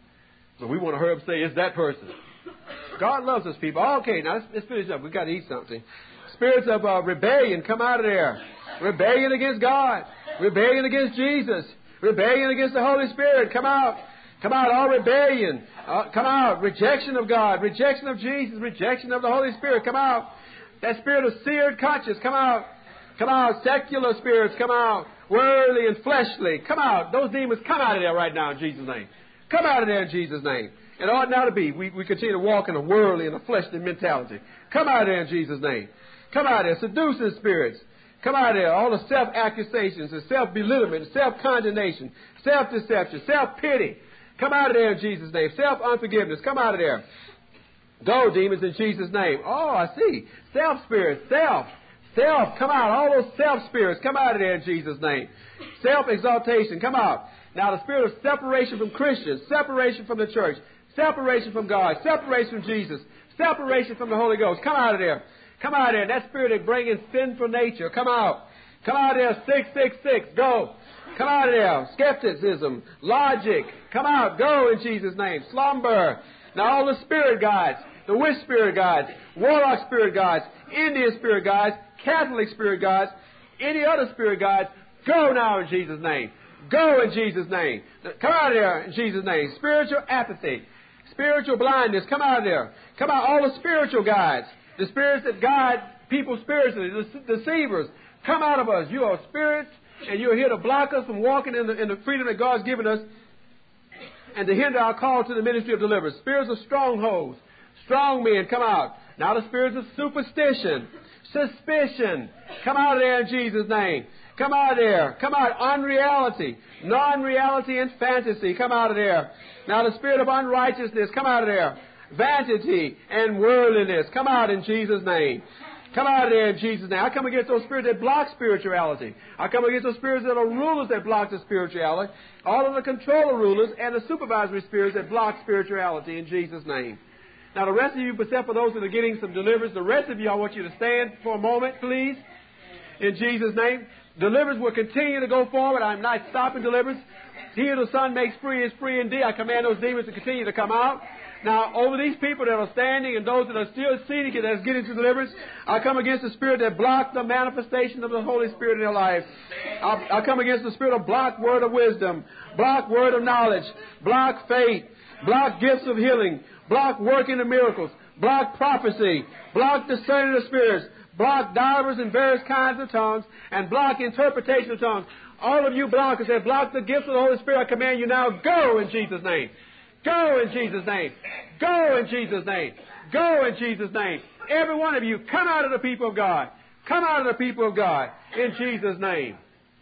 So we want to hurry up and say, it's that person. God loves us, people. Okay, now let's finish up. We've got to eat something. Spirits of rebellion, come out of there. Rebellion against God. Rebellion against Jesus. Rebellion against the Holy Spirit. Come out. Come out, all rebellion. Come out. Rejection of God. Rejection of Jesus. Rejection of the Holy Spirit. Come out. That spirit of seared conscience. Come out. Come out. Secular spirits. Come out. Worldly and fleshly. Come out. Those demons, come out of there right now in Jesus' name. Come out of there in Jesus' name. It ought not to be. We continue to walk in a worldly and a fleshly mentality. Come out of there in Jesus' name. Come out of there. Seducing spirits. Come out of there. All the self-accusations and self-belittlement, self-condemnation, self-deception, self-pity. Come out of there in Jesus' name. Self-unforgiveness. Come out of there. Go, demons, in Jesus' name. Oh, I see. Self-spirits. Self. Come out. All those self-spirits. Come out of there in Jesus' name. Self-exaltation. Come out. Now, the spirit of separation from Christians, separation from the church, separation from God, separation from Jesus, separation from the Holy Ghost. Come out of there. Come out of there. That spirit of bringing sinful nature. Come out. Come out of there. 666. Go. Come out of there. Skepticism. Logic. Come out. Go in Jesus' name. Slumber. Now all the spirit guides, the witch spirit guides, warlock spirit guides, Indian spirit guides, Catholic spirit guides, any other spirit guides, go now in Jesus' name. Go in Jesus' name. Come out of there in Jesus' name. Spiritual apathy. Spiritual blindness. Come out of there. Come out. All the spiritual guides. The spirits that guide people spiritually, the deceivers, come out of us. You are spirits, and you are here to block us from walking in the freedom that God's given us and to hinder our call to the ministry of deliverance. Spirits of strongholds, strong men, come out. Now the spirits of superstition, suspicion, come out of there in Jesus' name. Come out of there. Come out. Unreality, non-reality, and fantasy, come out of there. Now the spirit of unrighteousness, come out of there. Vanity and worldliness, come out in Jesus' name. Come out of there in Jesus' name. I come against those spirits that block spirituality. I come against those spirits that are rulers that block the spirituality. All of the controller rulers and the supervisory spirits that block spirituality in Jesus' name. Now the rest of you, except for those that are getting some deliverance, the rest of you, I want you to stand for a moment, please. In Jesus' name. Deliverance will continue to go forward. I'm not stopping deliverance. He who the Son makes free is free indeed. I command those demons to continue to come out. Now, over these people that are standing and those that are still seated that's getting to deliverance, I come against the spirit that blocked the manifestation of the Holy Spirit in their life. I come against the spirit of blocked word of wisdom, blocked word of knowledge, blocked faith, blocked gifts of healing, blocked working of miracles, blocked prophecy, blocked discerning of spirits, blocked divers and various kinds of tongues, and blocked interpretation of tongues. All of you blockers that block the gifts of the Holy Spirit, I command you now, go in Jesus' name. Go in Jesus' name. Go in Jesus' name. Go in Jesus' name. Every one of you, come out of the people of God. Come out of the people of God. In Jesus' name.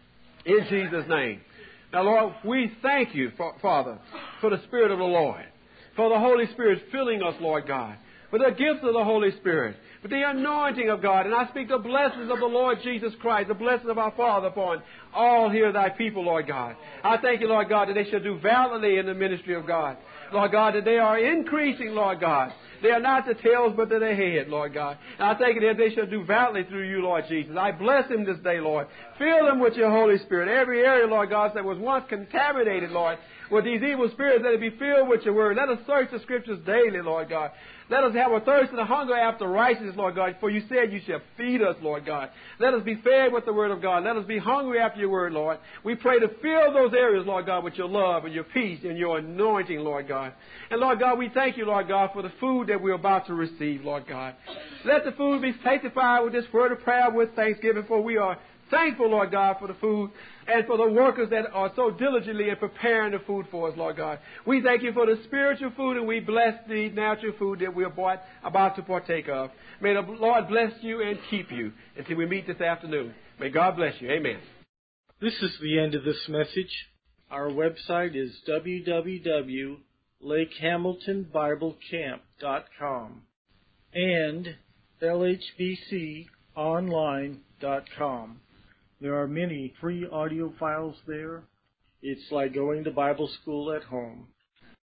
In Jesus' name. Now, Lord, we thank you, Father, for the Spirit of the Lord. For the Holy Spirit filling us, Lord God. For the gifts of the Holy Spirit. For the anointing of God. And I speak the blessings of the Lord Jesus Christ. The blessings of our Father upon all here thy people, Lord God. I thank you, Lord God, that they shall do valiantly in the ministry of God. Lord God, that they are increasing, Lord God. They are not the tails, but they're the head, Lord God. And I thank you that they shall do valiantly through you, Lord Jesus. I bless them this day, Lord. Fill them with your Holy Spirit. Every area, Lord God, that was once contaminated, Lord, with these evil spirits, let it be filled with your word. Let us search the Scriptures daily, Lord God. Let us have a thirst and a hunger after righteousness, Lord God, for you said you shall feed us, Lord God. Let us be fed with the Word of God. Let us be hungry after your Word, Lord. We pray to fill those areas, Lord God, with your love and your peace and your anointing, Lord God. And, Lord God, we thank you, Lord God, for the food that we're about to receive, Lord God. Let the food be sanctified with this word of prayer with thanksgiving, for we are thankful, Lord God, for the food and for the workers that are so diligently in preparing the food for us, Lord God. We thank you for the spiritual food, and we bless the natural food that we're about to partake of. May the Lord bless you and keep you until we meet this afternoon. May God bless you. Amen. This is the end of this message. Our website is www.lakehamiltonbiblecamp.com and lhbconline.com. There are many free audio files there. It's like going to Bible school at home.